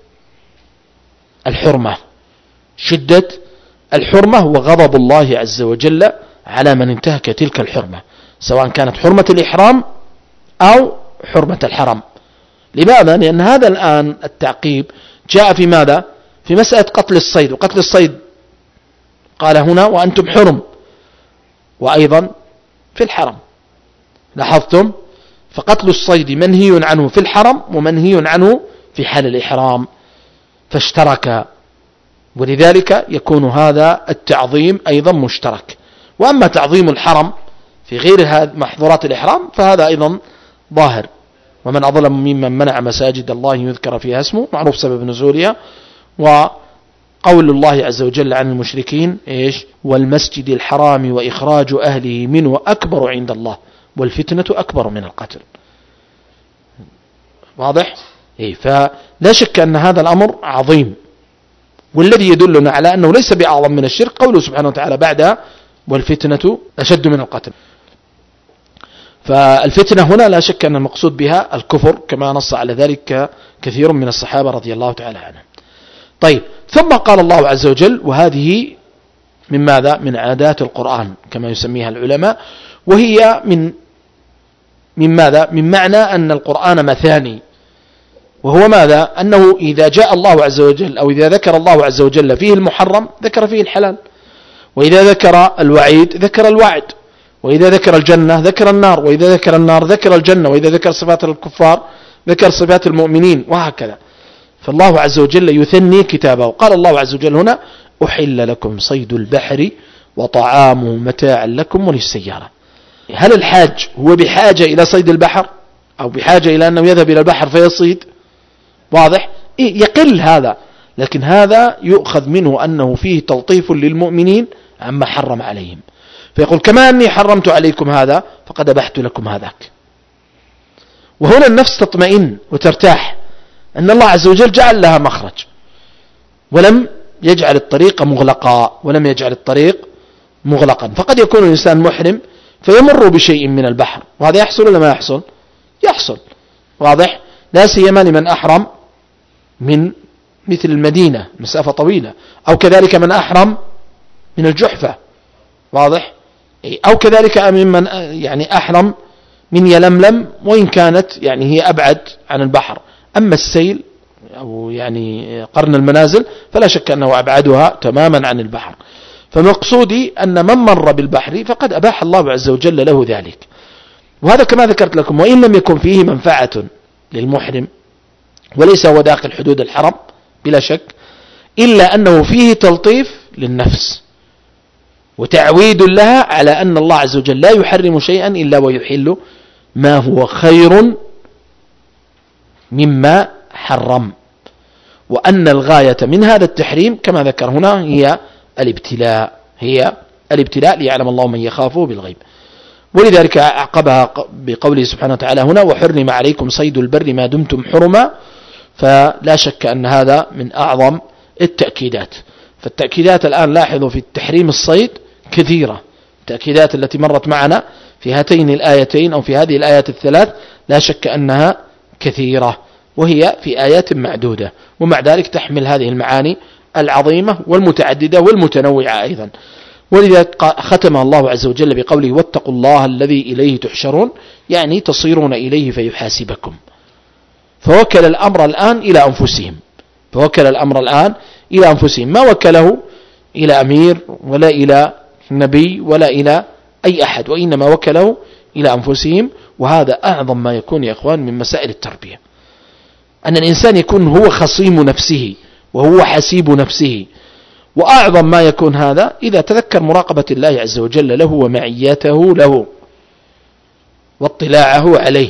الحرمة، شدة الحرمة وغضب الله عز وجل على من انتهك تلك الحرمة، سواء كانت حرمة الإحرام أو حرمة الحرم. لماذا؟ لأن هذا الآن التعقيب جاء في ماذا؟ في مسألة قتل الصيد، وقتل الصيد قال هنا وأنتم حرم، وأيضا في الحرم. لاحظتم؟ فقتل الصيد منهي عنه في الحرم ومنهي عنه في حال الإحرام، فاشترك، ولذلك يكون هذا التعظيم أيضا مشترك. وأما تعظيم الحرم في غير محظورات الإحرام فهذا أيضا ظاهر، ومن أظلم ممن منع مساجد الله يذكر فيها اسمه، معروف سبب نزولها، وقول الله عز وجل عن المشركين إيش؟ والمسجد الحرام وإخراج أهله منه أكبر عند الله والفتنة أكبر من القتل. واضح؟ إيه، فلا شك أن هذا الأمر عظيم، والذي يدلنا على أنه ليس بأعظم من الشرك قوله سبحانه وتعالى بعدها والفتنة أشد من القتل. فالفتنة هنا لا شك أن المقصود بها الكفر، كما نص على ذلك كثير من الصحابة رضي الله تعالى عنهم. طيب، ثم قال الله عز وجل وهذه من ماذا؟ من عادات القرآن كما يسميها العلماء، وهي من من ماذا؟ من معنى أن القرآن مثاني، وهو ماذا؟ أنه إذا جاء الله عز وجل أو إذا ذكر الله عز وجل فيه المحرم ذكر فيه الحلال، وإذا ذكر الوعيد ذكر الوعد، وإذا ذكر الجنة ذكر النار، وإذا ذكر النار ذكر الجنة، وإذا ذكر صفات الكفار ذكر صفات المؤمنين، وهكذا. فالله عز وجل يثني كتابه. قال الله عز وجل هنا أحل لكم صيد البحر وطعامه متاعا لكم وللسيارة. هل الحاج هو بحاجة إلى صيد البحر أو بحاجة إلى أنه يذهب إلى البحر فيصيد؟ واضح؟ يقل هذا، لكن هذا يؤخذ منه أنه فيه تلطيف للمؤمنين عما حرم عليهم، فيقول كما أني حرمت عليكم هذا فقد أبحت لكم هذاك. وهنا النفس تطمئن وترتاح أن الله عز وجل جعل لها مخرج، ولم يجعل الطريق مغلقا ولم يجعل الطريق مغلقا. فقد يكون الإنسان محرم فيمر بشيء من البحر، وهذا يحصل ولا ما يحصل؟ يحصل، واضح؟ لا سيما لمن أحرم من مثل المدينة مسافة طويلة، أو كذلك من أحرم من الجحفة، واضح؟ أو كذلك ممن يعني أحرم من يلملم وإن كانت يعني هي أبعد عن البحر. أما السيل أو يعني قرن المنازل فلا شك أنه أبعدها تماما عن البحر. فمقصودي أن من مر بالبحر فقد أباح الله عز وجل له ذلك. وهذا كما ذكرت لكم، وإن لم يكن فيه منفعة للمحرم وليس هو داخل حدود الحرم بلا شك، إلا أنه فيه تلطيف للنفس وتعويد لها على أن الله عز وجل لا يحرم شيئا إلا ويحل ما هو خير مما حرم، وأن الغاية من هذا التحريم كما ذكر هنا هي الابتلاء، هي الابتلاء ليعلم الله من يخافه بالغيب. ولذلك أعقبها بقوله سبحانه وتعالى هنا وحرم عليكم صيد البر ما دمتم حرما. فلا شك أن هذا من أعظم التأكيدات. فالتأكيدات الآن لاحظوا في التحريم الصيد كثيرة، التأكيدات التي مرت معنا في هاتين الآيتين أو في هذه الآيات الثلاث لا شك أنها كثيرة، وهي في آيات معدودة، ومع ذلك تحمل هذه المعاني العظيمة والمتعددة والمتنوعة أيضا. ولذلك ختمها الله عز وجل بقوله واتقوا الله الذي إليه تحشرون، يعني تصيرون إليه فيحاسبكم. فوكل الأمر الآن إلى أنفسهم، فوكل الأمر الآن إلى أنفسهم، ما وكله إلى أمير ولا إلى نبي ولا إلى أي أحد، وإنما وكله إلى أنفسهم. وهذا أعظم ما يكون يا أخوان من مسائل التربية، أن الإنسان يكون هو خصيم نفسه وهو حسيب نفسه. وأعظم ما يكون هذا إذا تذكر مراقبة الله عز وجل له ومعيته له واطلاعه عليه.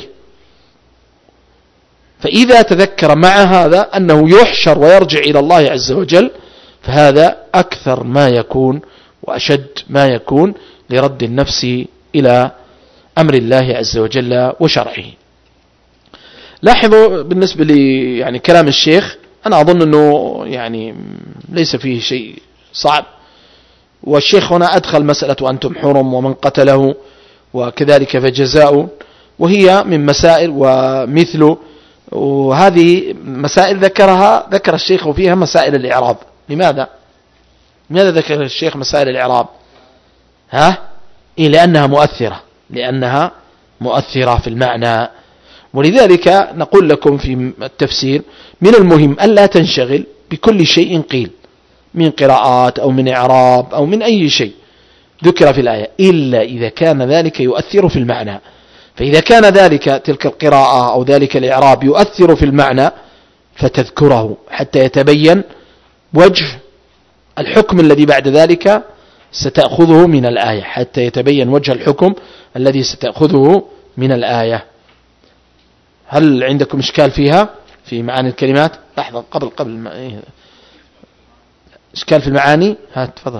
فإذا تذكر مع هذا أنه يحشر ويرجع إلى الله عز وجل، فهذا أكثر ما يكون وأشد ما يكون لرد النفس إلى أمر الله عز وجل وشرعه. لاحظوا بالنسبة لي يعني كلام الشيخ، أنا أظن أنه يعني ليس فيه شيء صعب، والشيخ هنا أدخل مسألة وأنتم حرم ومن قتله وكذلك فجزاء، وهي من مسائل ومثل، وهذه مسائل ذكرها ذكر الشيخ فيها مسائل الإعراب. لماذا؟ لماذا ذكر الشيخ مسائل الإعراب؟ ها؟ إيه لأنها مؤثرة، لأنها مؤثرة في المعنى. ولذلك نقول لكم في التفسير من المهم ألا تنشغل بكل شيء قيل من قراءات أو من إعراب أو من أي شيء ذكر في الآية، إلا إذا كان ذلك يؤثر في المعنى. فإذا كان ذلك تلك القراءة أو ذلك الإعراب يؤثر في المعنى فتذكره حتى يتبين وجه الحكم الذي بعد ذلك ستأخذه من الآية، حتى يتبين وجه الحكم الذي ستأخذه من الآية. هل عندكم إشكال فيها في معاني الكلمات؟ لحظة قبل قبل ما إيه. إشكال في المعاني؟ ها تفضل.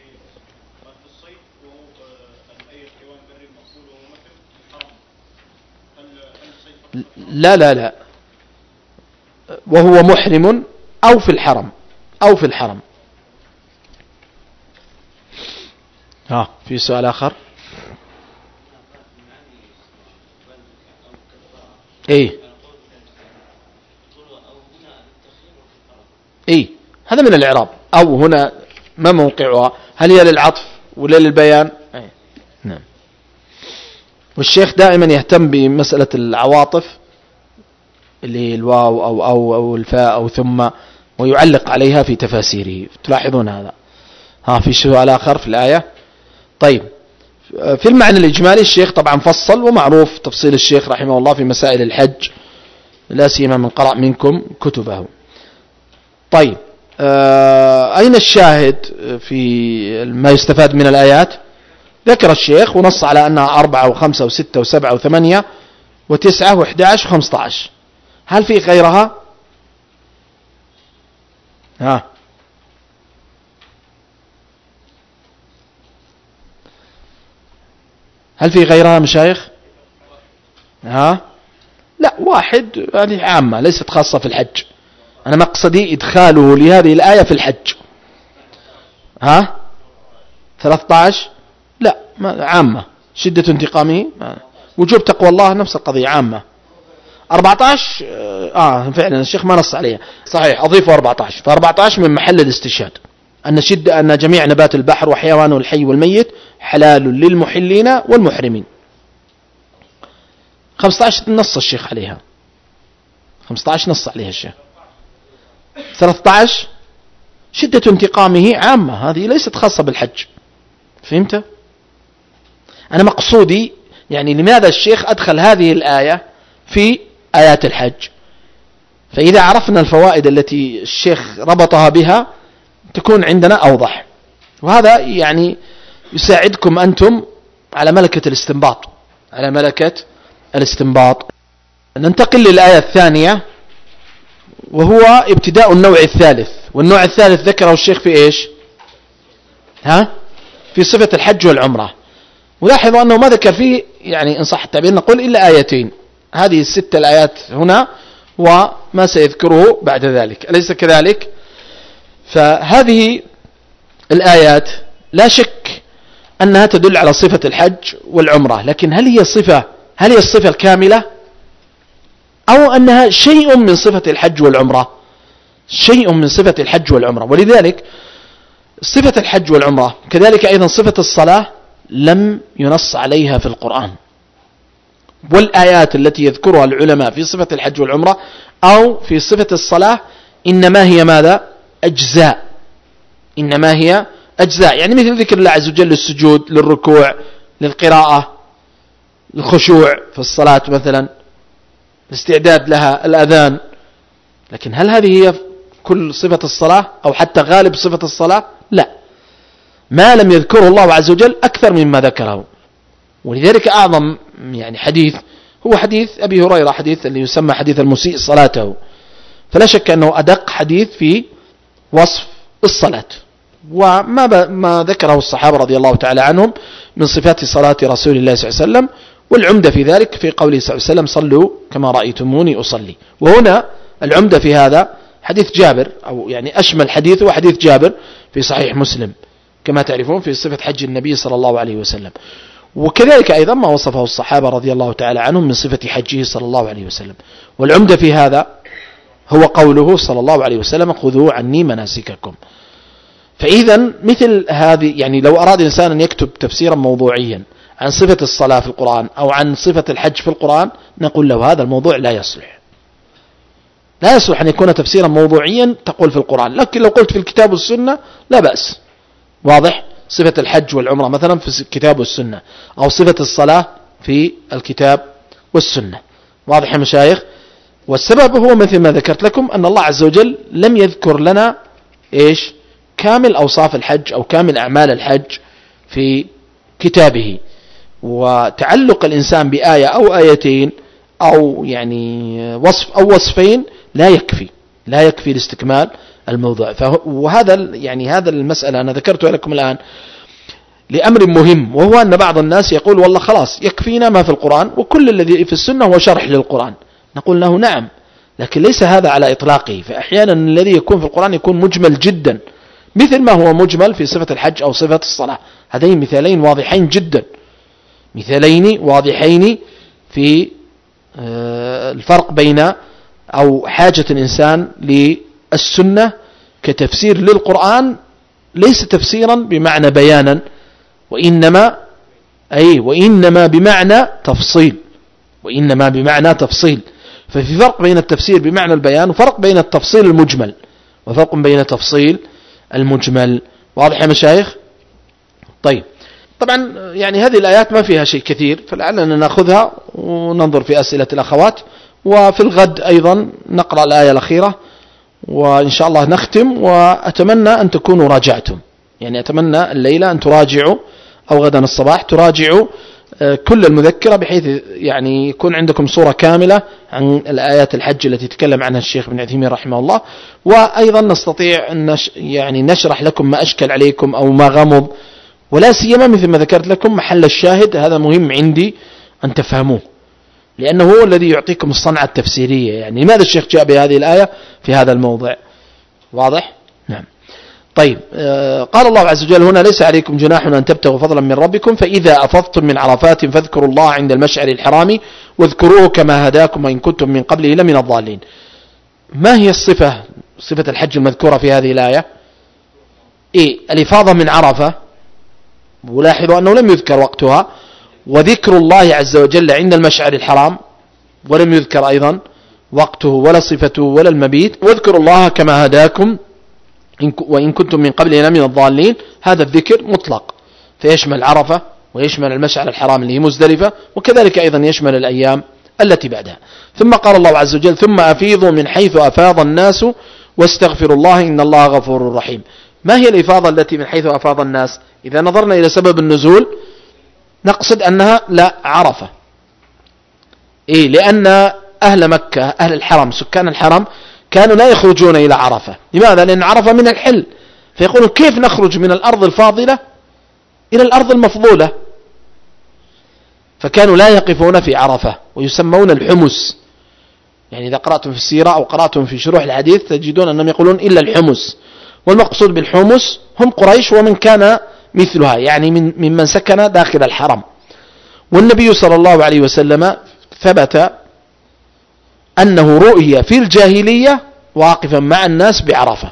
لا لا لا وهو محرم أو في الحرم أو في الحرم. ها في سؤال آخر؟ إيه إيه هذا من الإعراب. أو هنا ما موقعها؟ هل هي للعطف ولا للبيان؟ أيه. نعم. والشيخ دائما يهتم بمسألة العواطف اللي الواو أو أو أو الفاء أو ثم، ويعلق عليها في تفاسيره، تلاحظون هذا. ها في سؤال آخر في الآية؟ طيب في المعنى الإجمالي الشيخ طبعا فصل، ومعروف تفصيل الشيخ رحمه الله في مسائل الحج، لا سيما من قرأ منكم كتبه. طيب أين الشاهد في ما يستفاد من الآيات؟ ذكر الشيخ ونص على أنها أربعة وخمسة وستة وسبعة وثمانية وتسعة وإحدى عشر وخمسة عشر. هل في غيرها؟ ها هل في غيرها مشايخ؟ ها لا، واحد هذه عامة ليست خاصة في الحج. أنا مقصدي إدخاله لهذه الآية في الحج. ها ثلاثة عشر لا عامة. شدة انتقامه وجوب تقوى الله نفس القضية عامة. أربعة عشر آه فعلا الشيخ ما نص عليها صحيح، أضيفه أربعة عشر. فأربعة عشر من محل الاستشهاد أن شدة أن جميع نبات البحر وحيوانه الحي والميت حلال للمحلين والمحرمين. خمسة عشر نص الشيخ عليها، خمسة عشر نص عليها الشيخ. ثلاثة عشر شدة انتقامه عامة، هذه ليست خاصة بالحج. فهمت؟ أنا مقصودي يعني لماذا الشيخ أدخل هذه الآية في آيات الحج؟ فإذا عرفنا الفوائد التي الشيخ ربطها بها تكون عندنا أوضح، وهذا يعني يساعدكم أنتم على ملكة الاستنباط على ملكة الاستنباط. ننتقل للآية الثانية وهو ابتداء النوع الثالث. والنوع الثالث ذكره الشيخ في إيش؟ ها في صفة الحج والعمرة. ولاحظوا أنه ما ذكر فيه يعني إن صح التعبير نقول إلا آيتين، هذه الست الآيات هنا وما سيذكره بعد ذلك، أليس كذلك؟ فهذه الآيات لا شك أنها تدل على صفة الحج والعمرة، لكن هل هي صفة هل هي الصفة الكاملة أو أنها شيء من صفة الحج والعمرة؟ شيء من صفة الحج والعمرة. ولذلك صفة الحج والعمرة كذلك أيضا صفة الصلاة لم ينص عليها في القرآن، والآيات التي يذكرها العلماء في صفة الحج والعمرة أو في صفة الصلاة إنما هي ماذا؟ أجزاء. إنما هي أجزاء، يعني مثل ذكر الله عز وجل للسجود، للركوع، للقراءة، الخشوع في الصلاة مثلا، الاستعداد لها، الأذان. لكن هل هذه هي كل صفة الصلاة أو حتى غالب صفة الصلاة؟ لا، ما لم يذكره الله عز وجل أكثر مما ذكره. ولذلك أعظم يعني حديث هو حديث أبي هريرة، حديث اللي يسمى حديث المسيء صلاته، فلا شك أنه أدق حديث في وصف الصلاة، وما ما ذكره الصحابة رضي الله تعالى عنهم من صفات صلاة رسول الله صلى الله عليه وسلم. والعمدة في ذلك في قوله صلى الله عليه وسلم صلوا كما رأيتموني أصلي. وهنا العمدة في هذا حديث جابر، أو يعني أشمل حديث هو حديث جابر في صحيح مسلم كما تعرفون في صفة حج النبي صلى الله عليه وسلم. وكذلك أيضا ما وصفه الصحابة رضي الله تعالى عنهم من صفة حجه صلى الله عليه وسلم. والعمدة في هذا هو قوله صلى الله عليه وسلم خذوا عني مناسككم. فإذا مثل هذه يعني لو أراد إنسان أن يكتب تفسيرا موضوعيا عن صفة الصلاة في القرآن أو عن صفة الحج في القرآن نقول له هذا الموضوع لا يصلح، لا يصلح أن يكون تفسيرا موضوعيا تقول في القرآن. لكن لو قلت في الكتاب والسنة لا بأس، واضح؟ صفة الحج والعمرة مثلا في الكتاب والسنة، أو صفة الصلاة في الكتاب والسنة، واضح يا مشايخ؟ والسبب هو مثل ما ذكرت لكم أن الله عز وجل لم يذكر لنا إيش؟ كامل أوصاف الحج أو كامل أعمال الحج في كتابه. وتعلق الإنسان بآية أو آيتين أو يعني وصف أو وصفين لا يكفي لا يكفي لاستكمال الموضوع. وهذا يعني هذا المسألة أنا ذكرتها لكم الآن لأمر مهم، وهو أن بعض الناس يقول والله خلاص يكفينا ما في القرآن وكل الذي في السنة هو شرح للقرآن. نقول له نعم، لكن ليس هذا على إطلاقه. فأحيانا الذي يكون في القرآن يكون مجمل جدا، مثل ما هو مجمل في صفة الحج أو صفة الصلاة. هذين مثالين واضحين جدا، مثالين واضحين في الفرق بين أو حاجة الإنسان للسنة كتفسير للقرآن، ليس تفسيرا بمعنى بيانا، وإنما أي وإنما بمعنى تفصيل وإنما بمعنى تفصيل. ففي فرق بين التفسير بمعنى البيان وفرق بين التفصيل المجمل وفرق بين تفصيل المجمل. واضح يا مشايخ؟ طيب، طبعا يعني هذه الآيات ما فيها شيء كثير، فلعلنا نأخذها وننظر في أسئلة الأخوات، وفي الغد أيضا نقرأ الآية الأخيرة وإن شاء الله نختم. وأتمنى أن تكونوا راجعتم، يعني أتمنى الليلة أن تراجعوا أو غدا الصباح تراجعوا كل المذكرة بحيث يعني يكون عندكم صورة كاملة عن الآيات الحج التي تكلم عنها الشيخ ابن عثيمين رحمه الله. وأيضا نستطيع أن يعني نشرح لكم ما أشكل عليكم أو ما غمض، ولا سيما مثل ما ذكرت لكم محل الشاهد هذا مهم عندي أن تفهموه، لأنه هو الذي يعطيكم الصنعة التفسيرية. يعني لماذا الشيخ جاء بهذه الآية في هذا الموضع؟ واضح؟ نعم. طيب، قال الله عز وجل هنا: ليس عليكم جناح أن تبتغوا فضلا من ربكم فإذا أفضتم من عرفات فاذكروا الله عند المشعر الحرام واذكروه كما هداكم وإن كنتم من قبله لمن الضالين. ما هي الصفة صفة الحج المذكورة في هذه الآية؟ إيه؟ الإفاضة من عرفة، ولاحظوا أنه لم يذكر وقتها، وذكر الله عز وجل عند المشعر الحرام ولم يذكر أيضا وقته ولا صفته ولا المبيت، واذكروا الله كما هداكم وإن كنتم من قبله لمن الضالين. هذا الذكر مطلق فيشمل عرفة ويشمل المشعر الحرام اللي هي مزدلفة، وكذلك أيضا يشمل الأيام التي بعدها. ثم قال الله عز وجل: ثم أفيضوا من حيث أفاض الناس واستغفروا الله إن الله غفور رحيم. ما هي الإفاضة التي من حيث أفاض الناس؟ إذا نظرنا إلى سبب النزول نقصد أنها لا عرفة. إيه؟ لأن أهل مكة أهل الحرم سكان الحرم كانوا لا يخرجون إلى عرفة. لماذا؟ لأن عرفة من الحل، فيقولون كيف نخرج من الأرض الفاضلة إلى الأرض المفضولة؟ فكانوا لا يقفون في عرفة ويسمون الحمس. يعني إذا قرأتم في السيرة أو قرأتم في شروح الحديث تجدون أنهم يقولون إلا الحمس، والمقصود بالحمس هم قريش ومن كان مثلها، يعني من ممن سكن داخل الحرم. والنبي صلى الله عليه وسلم ثبت أنه رؤي في الجاهلية واقفا مع الناس بعرفة،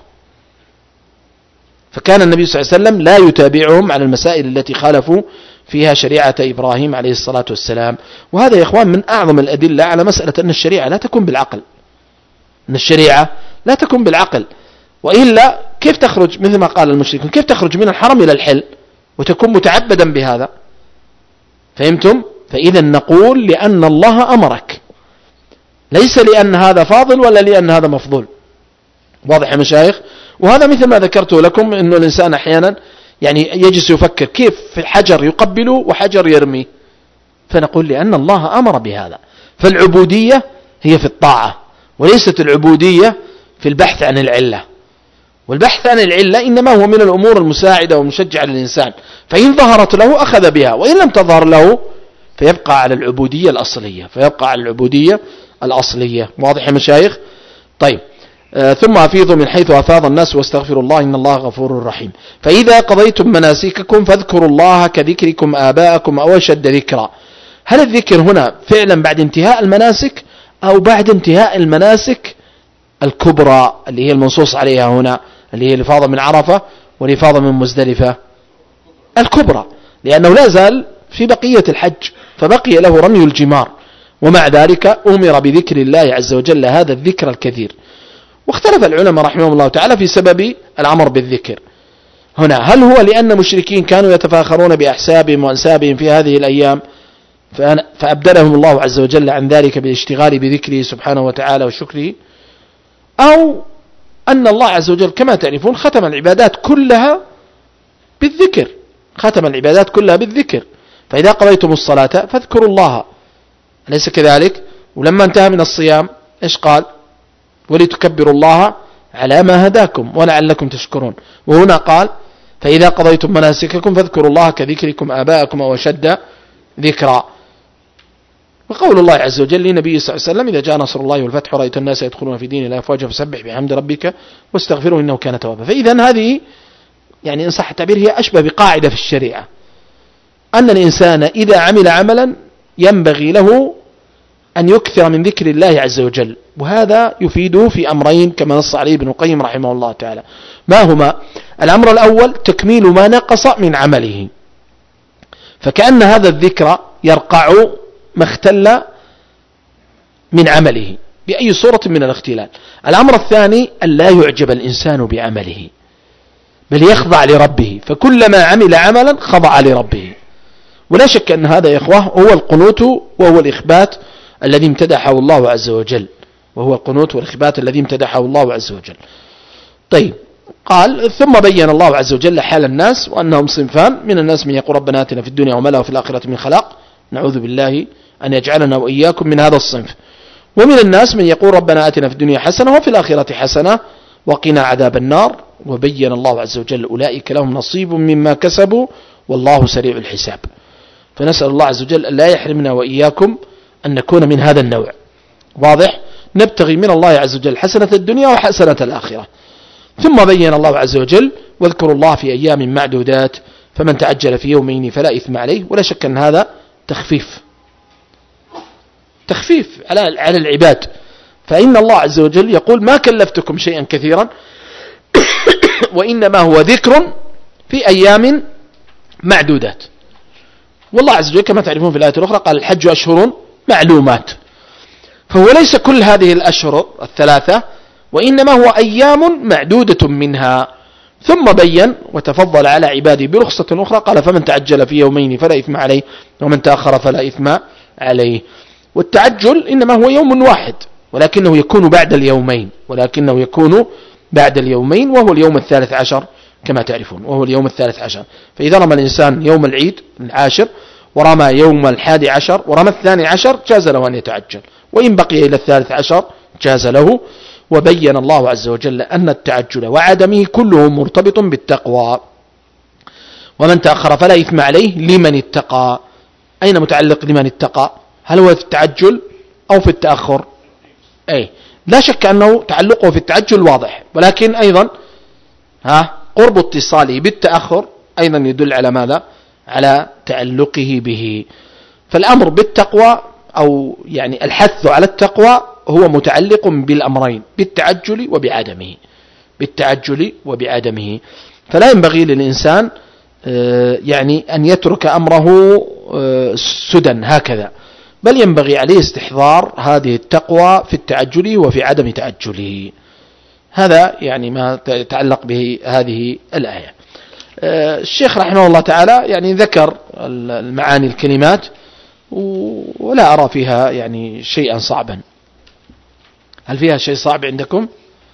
فكان النبي صلى الله عليه وسلم لا يتابعهم على المسائل التي خالفوا فيها شريعة إبراهيم عليه الصلاة والسلام. وهذا يا إخوان من أعظم الأدلة على مسألة أن الشريعة لا تكون بالعقل، أن الشريعة لا تكون بالعقل، وإلا كيف تخرج مثل ما قال المشركون كيف تخرج من الحرم إلى الحل وتكون متعبدا بهذا؟ فهمتم؟ فإذا نقول لأن الله أمرك، ليس لأن هذا فاضل ولا لأن هذا مفضول. واضح يا مشايخ؟ وهذا مثل ما ذكرته لكم أنه الإنسان أحيانا يعني يجلس يفكر كيف في حجر يقبله وحجر يرميه، فنقول لأن الله أمر بهذا. فالعبودية هي في الطاعة، وليست العبودية في البحث عن العلة. والبحث عن العلة إنما هو من الأمور المساعدة والمشجعة للإنسان، فإن ظهرت له أخذ بها، وإن لم تظهر له فيبقى على العبودية الأصلية فيبقى على العبودية الأصلية. واضح يا مشايخ؟ طيب، آه ثم أفيضوا من حيث أفاض الناس واستغفروا الله إن الله غفور رحيم. فإذا قضيتم مناسككم فاذكروا الله كذكركم آباءكم أو أشد ذكرا. هل الذكر هنا فعلا بعد انتهاء المناسك أو بعد انتهاء المناسك الكبرى اللي هي المنصوص عليها هنا، اللي هي الإفاضة من عرفة والإفاضة من مزدلفة؟ الكبرى، لأنه لا زال في بقية الحج فبقي له رمي الجمار، ومع ذلك أمر بذكر الله عز وجل هذا الذكر الكثير. واختلف العلماء رحمهم الله تعالى في سبب الأمر بالذكر هنا، هل هو لأن مشركين كانوا يتفاخرون بأحسابهم وأنسابهم في هذه الأيام فأبدلهم الله عز وجل عن ذلك بالاشتغال بذكره سبحانه وتعالى وشكره، أو أن الله عز وجل كما تعرفون ختم العبادات كلها بالذكر، ختم العبادات كلها بالذكر. فإذا قضيتم الصلاة فاذكروا الله، أليس كذلك؟ ولما انتهى من الصيام إيش قال؟ ولتكبروا الله على ما هداكم ولعلكم تشكرون. وهنا قال فإذا قضيتم مناسككم فاذكروا الله كذكركم آباءكم أو أشد ذكرا. وقول الله عز وجل لنبي صلى الله عليه وسلم إذا جاء نصر الله والفتح رأيت الناس يدخلون في دين الله أفواجا فسبح بحمد ربك واستغفره إنه كان توابا. فإذا هذه يعني إن صح التعبير هي أشبه بقاعدة في الشريعة، أن الإنسان إذا عمل عملا ينبغي له أن يكثر من ذكر الله عز وجل، وهذا يفيده في أمرين كما نص عليه ابن القيم رحمه الله تعالى. ما هما؟ الأمر الأول تكميل ما نقص من عمله، فكأن هذا الذكر يرقع ما اختل من عمله بأي صورة من الاختلال. الأمر الثاني أن لا يعجب الإنسان بعمله بل يخضع لربه، فكلما عمل عملا خضع لربه. ولا شك أن هذا يا إخوة هو القنوت وهو الإخبات الذي امتدحه الله عز وجل، وهو القنوت والإخبات الذي امتدحه الله عز وجل. طيب، قال ثم بين الله عز وجل حال الناس وأنهم صنفان، من الناس من يقول ربنا آتنا في الدنيا وما له في الآخرة من خلاق، نعوذ بالله أن يجعلنا وإياكم من هذا الصنف. ومن الناس من يقول ربنا آتنا في الدنيا حسنة وفي الآخرة حسنة وقنا عذاب النار، وبين الله عز وجل أولئك لهم نصيب مما كسبوا والله سريع الحساب. فنسأل الله عز وجل أن لا يحرمنا وإياكم أن نكون من هذا النوع. واضح؟ نبتغي من الله عز وجل حسنة الدنيا وحسنة الآخرة. ثم بين الله عز وجل واذكروا الله في أيام معدودات فمن تعجل في يومين فلا إثم عليه. ولا شك أن هذا تخفيف تخفيف على على العباد، فإن الله عز وجل يقول ما كلفتكم شيئا كثيرا وإنما هو ذكر في أيام معدودات. والله عز وجل كما تعرفون في الآية الأخرى قال الحج أشهر معلومات، فهو ليس كل هذه الأشهر الثلاثة وإنما هو أيام معدودة منها. ثم بين وتفضل على عباده برخصة أخرى قال فمن تعجل في يومين فلا إثم عليه ومن تأخر فلا إثم عليه. والتعجل إنما هو يوم واحد ولكنه يكون بعد اليومين ولكنه يكون بعد اليومين وهو اليوم الثالث عشر كما تعرفون، وهو اليوم الثالث عشر. فإذا رمى الإنسان يوم العيد العاشر ورمى يوم الحادي عشر ورمى الثاني عشر جاز له أن يتعجل، وإن بقي إلى الثالث عشر جاز له. وبين الله عز وجل أن التعجل وعدمه كله مرتبط بالتقوى. ومن تأخر فلا إثم عليه لمن اتقى. أين متعلق لمن اتقى؟ هل هو في التعجل أو في التأخر؟ أي لا شك أنه تعلقه في التعجل واضح، ولكن أيضا ها قرب اتصاله بالتأخر أيضا يدل على ماذا؟ على تعلقه به. فالأمر بالتقوى أو يعني الحث على التقوى هو متعلق بالأمرين بالتعجل وبعدمه بالتعجل وبعدمه. فلا ينبغي للإنسان يعني أن يترك أمره سدى هكذا، بل ينبغي عليه استحضار هذه التقوى في التعجل وفي عدم تعجله. هذا يعني ما يتعلق به هذه الآية. الشيخ رحمه الله تعالى يعني ذكر المعاني الكلمات ولا أرى فيها يعني شيئا صعبا. هل فيها شيء صعب عندكم؟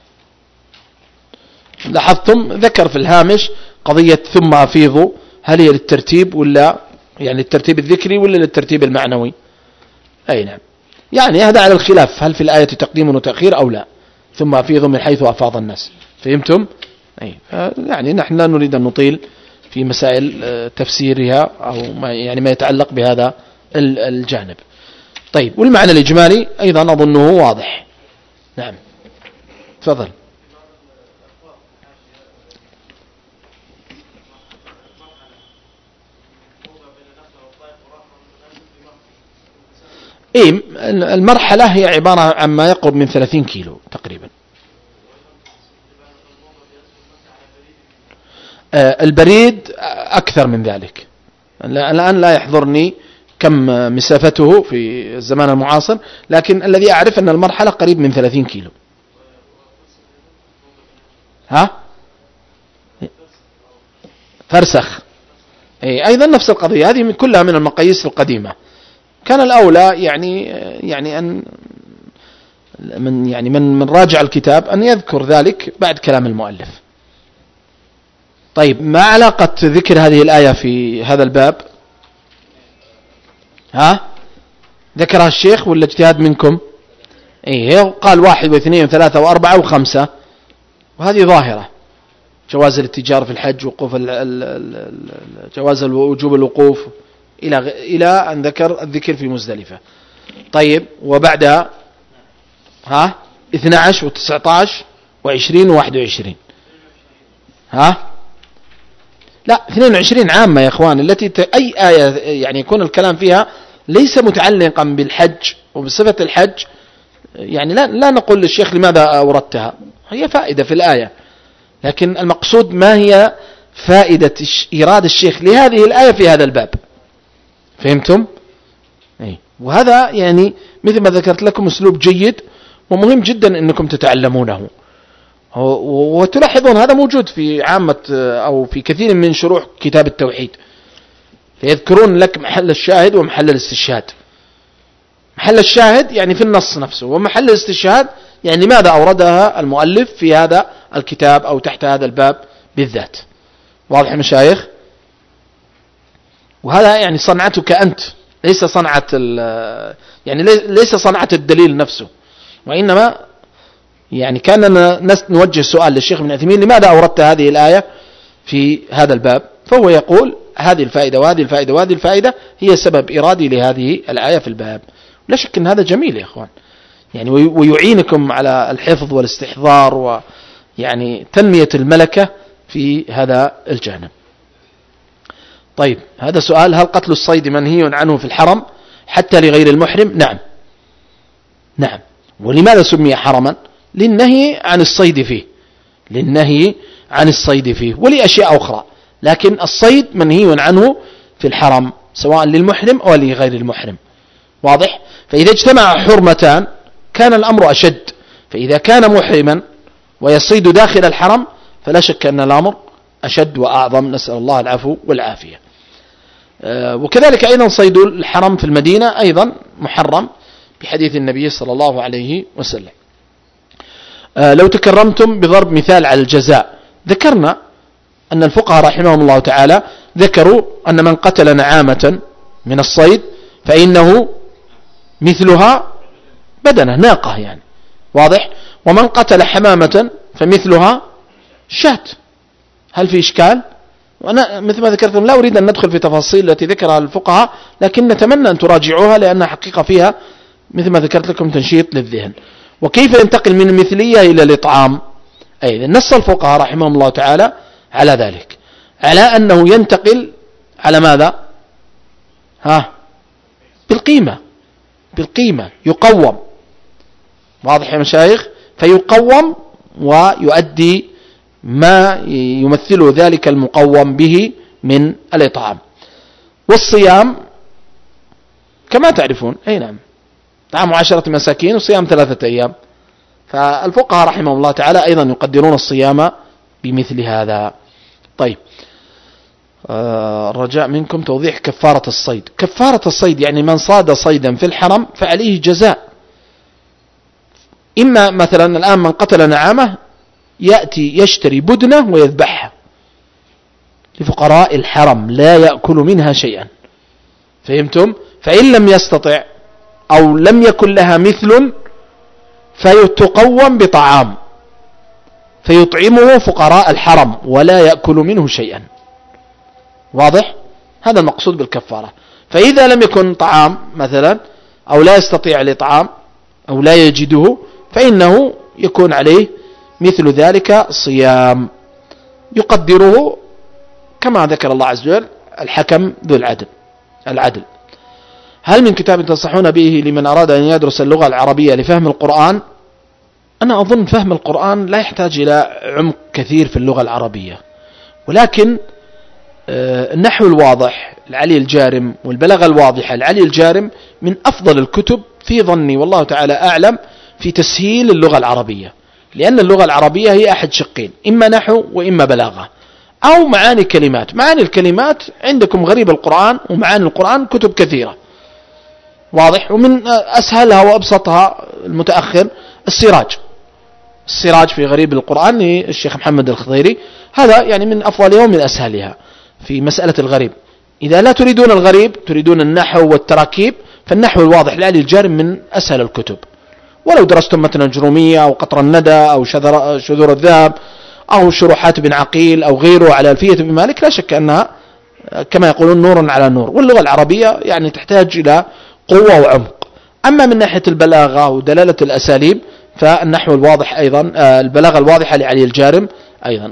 لاحظتم ذكر في الهامش قضية ثم أفيضوا، هل هي للترتيب ولا يعني الترتيب الذكري ولا للترتيب المعنوي؟ أي نعم، يعني هذا على الخلاف هل في الآية تقديم وتأخير أو لا. ثم أفيضوا من حيث أفاض الناس. فهمتم؟ أي يعني نحن لا نريد أن نطيل في مسائل تفسيرها أو ما يعني ما يتعلق بهذا الجانب. طيب، والمعنى الإجمالي أيضا أظنه واضح. نعم تفضل. إيه المرحلة هي عبارة عن ما يقرب من ثلاثين كيلو تقريبا. آه البريد أكثر من ذلك، الآن لا يحضرني كم مسافته في الزمان المعاصر، لكن الذي أعرف أن المرحلة قريب من ثلاثين كيلو. ها فرسخ إيه أيضا نفس القضية، هذه من كلها من المقاييس القديمة. كان الأولى يعني يعني أن من يعني من من راجع الكتاب أن يذكر ذلك بعد كلام المؤلف. طيب، ما علاقة ذكر هذه الآية في هذا الباب؟ ها ذكرها الشيخ ولا اجتهاد منكم؟ إيه قال واحد واثنين وثلاثة وأربعة وخمسة، وهذه ظاهرة جواز الاتجار في الحج، وقوف جواز وجوب الوقوف إلى إلى أن ذكر الذكر في مزدلفة. طيب، وبعدها ها اثني عشر وتسعة عشر وعشرين وواحد وعشرين. ها لا اثنين وعشرين عامة يا إخوان، التي ت... أي آية يعني يكون الكلام فيها ليس متعلقا بالحج وبصفة الحج، يعني لا لا نقول للشيخ لماذا أوردتها، هي فائدة في الآية، لكن المقصود ما هي فائدة إيراد الشيخ لهذه الآية في هذا الباب. فهمتم؟ أي. وهذا يعني مثل ما ذكرت لكم أسلوب جيد ومهم جدا أنكم تتعلمونه، وتلاحظون هذا موجود في عامة أو في كثير من شروح كتاب التوحيد، فيذكرون لك محل الشاهد ومحل الاستشهاد. محل الشاهد يعني في النص نفسه، ومحل الاستشهاد يعني لماذا أوردها المؤلف في هذا الكتاب أو تحت هذا الباب بالذات. واضح يا مشايخ؟ وهذا يعني صنعتك أنت ليس صنعة يعني ليس صنعة الدليل نفسه، وإنما يعني كاننا نوجه سؤال للشيخ ابن عثيمين: لماذا أوردت هذه الآية في هذا الباب؟ فهو يقول: هذه الفائدة وهذه الفائدة وهذه الفائدة هي سبب إرادي لهذه الآية في الباب. لا شك أن هذا جميل يا أخوان، يعني ويعينكم على الحفظ والاستحضار ويعني تنمية الملكة في هذا الجانب. طيب، هذا سؤال: هل قتل الصيد منهي عنه في الحرم حتى لغير المحرم؟ نعم نعم. ولماذا سمي حرما؟ للنهي عن الصيد فيه، للنهي عن الصيد فيه ولأشياء أخرى، لكن الصيد منهي عنه في الحرم سواء للمحرم أو لغير المحرم. واضح؟ فإذا اجتمع حرمتان كان الأمر أشد، فإذا كان محرما ويصيد داخل الحرم فلا شك أن الأمر أشد وأعظم، نسأل الله العفو والعافية. وكذلك أيضا صيد الحرم في المدينة أيضا محرم بحديث النبي صلى الله عليه وسلم. لو تكرمتم بضرب مثال على الجزاء، ذكرنا أن الفقهاء رحمهم الله تعالى ذكروا أن من قتل نعامة من الصيد فإنه مثلها بدنة ناقة يعني، واضح؟ ومن قتل حمامة فمثلها شاة. هل في إشكال؟ وأنا مثل ما ذكرتم لا أريد أن ندخل في تفاصيل التي ذكرها الفقهاء، لكن نتمنى أن تراجعوها لأنها حقيقة فيها مثل ما ذكرت لكم تنشيط للذهن. وكيف ينتقل من المثلية إلى الإطعام؟ أي نص الفقهاء رحمهم الله تعالى على ذلك، على أنه ينتقل على ماذا؟ ها بالقيمة، بالقيمة يقوم. واضح يا مشايخ؟ فيقوم ويؤدي ما يمثل ذلك المقوم به من الإطعام. والصيام كما تعرفون، أي نعم، طعام عشرة مساكين وصيام ثلاثة أيام. فالفقهاء رحمهم الله تعالى أيضا يقدرون الصيام بمثل هذا. طيب، الرجاء منكم توضيح كفارة الصيد. كفارة الصيد يعني من صاد صيدا في الحرم فعليه جزاء. إما مثلا الآن من قتل نعامة يأتي يشتري بدنة ويذبحها لفقراء الحرم لا يأكل منها شيئا، فهمتم؟ فإن لم يستطع أو لم يكن لها مثل فيتقوم بطعام فيطعمه فقراء الحرم ولا يأكل منه شيئا. واضح؟ هذا المقصود بالكفارة. فإذا لم يكن طعام مثلا أو لا يستطيع الإطعام أو لا يجده فإنه يكون عليه مثل ذلك صيام يقدره كما ذكر الله عز وجل الحكم ذو العدل العدل. هل من كتاب تنصحون به لمن أراد أن يدرس اللغة العربية لفهم القرآن؟ أنا أظن فهم القرآن لا يحتاج إلى عمق كثير في اللغة العربية، ولكن النحو الواضح العلي الجارم والبلاغة الواضحة العلي الجارم من أفضل الكتب في ظني والله تعالى أعلم في تسهيل اللغة العربية، لأن اللغة العربية هي أحد شقين، إما نحو وإما بلاغة أو معاني كلمات. معاني الكلمات عندكم غريب القرآن ومعاني القرآن كتب كثيرة، واضح؟ ومن أسهلها وأبسطها المتأخر السراج السراج في غريب القرآن للشيخ محمد الخضيري، هذا يعني من أفضلها ومن أسهلها في مسألة الغريب. إذا لا تريدون الغريب تريدون النحو والتراكيب فالنحو الواضح العلي الجارم من أسهل الكتب. ولو درستم مثلا جرومية أو قطر الندى أو شذور الذهب أو شروحات بن عقيل أو غيره على ألفية بن مالك لا شك أنها كما يقولون نور على نور. واللغة العربية يعني تحتاج إلى قوة وعمق. أما من ناحية البلاغة ودلالة الأساليب فالنحو الواضح أيضا البلاغة الواضحة لعلي الجارم أيضا.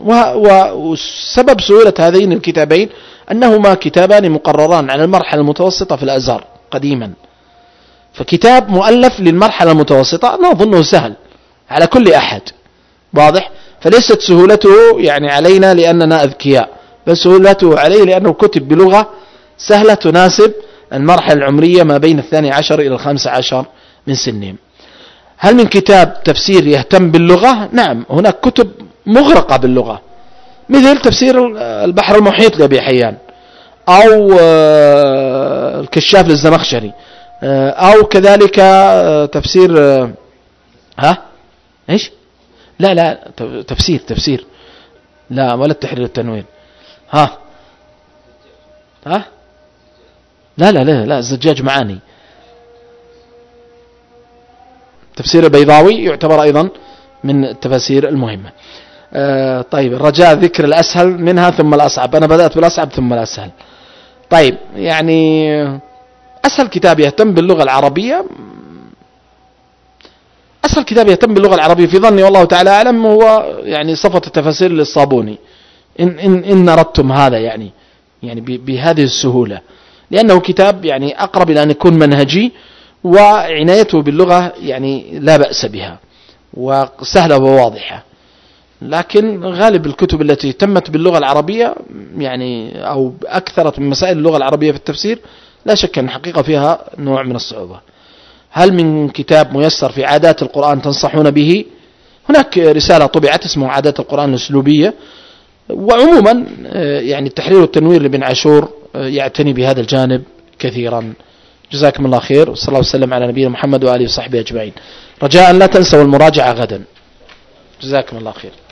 وسبب سهولة هذين الكتابين أنهما كتابان مقرران على المرحلة المتوسطة في الأزهر قديما، فكتاب مؤلف للمرحلة المتوسطة أنا أظنه سهل على كل أحد، واضح؟ فليست سهولته يعني علينا لأننا أذكياء، بل سهولته عليه لأنه كتب بلغة سهلة تناسب المرحلة العمرية ما بين الثاني عشر إلى الخامس عشر من سنهم. هل من كتاب تفسير يهتم باللغة؟ نعم، هناك كتب مغرقة باللغة مثل تفسير البحر المحيط لأبي حيان أو الكشاف للزمخشري أو كذلك تفسير ها إيش لا لا تفسير تفسير لا ولا التحرير التنوير ها ها لا لا لا لا الزجاج معاني. تفسير البيضاوي يعتبر أيضا من التفاسير المهمة. آه طيب الرجاء ذكر الأسهل منها ثم الأصعب. أنا بدأت بالأصعب ثم الأسهل. طيب يعني أسهل كتاب يهتم باللغة العربية، أسهل كتاب يهتم باللغة العربية في ظني والله تعالى أعلم هو يعني صفة التفاسير للصابوني، إن, إن, إن أردتم هذا يعني يعني بهذه السهولة، لأنه كتاب يعني أقرب إلى أن يكون منهجي، وعنايته باللغة يعني لا بأس بها وسهلة وواضحة. لكن غالب الكتب التي تمت باللغة العربية يعني أو أكثرت من مسائل اللغة العربية في التفسير لا شك أن حقيقة فيها نوع من الصعوبة. هل من كتاب ميسر في عادات القرآن تنصحون به؟ هناك رسالة طبعت اسمها عادات القرآن الأسلوبية، وعموما يعني التحرير والتنوير لابن عاشور يعتني بهذا الجانب كثيرا. جزاكم الله خير، وصلى الله وسلم على نبينا محمد وآله وصحبه أجمعين. رجاء لا تنسوا المراجعة غدا. جزاكم الله خير.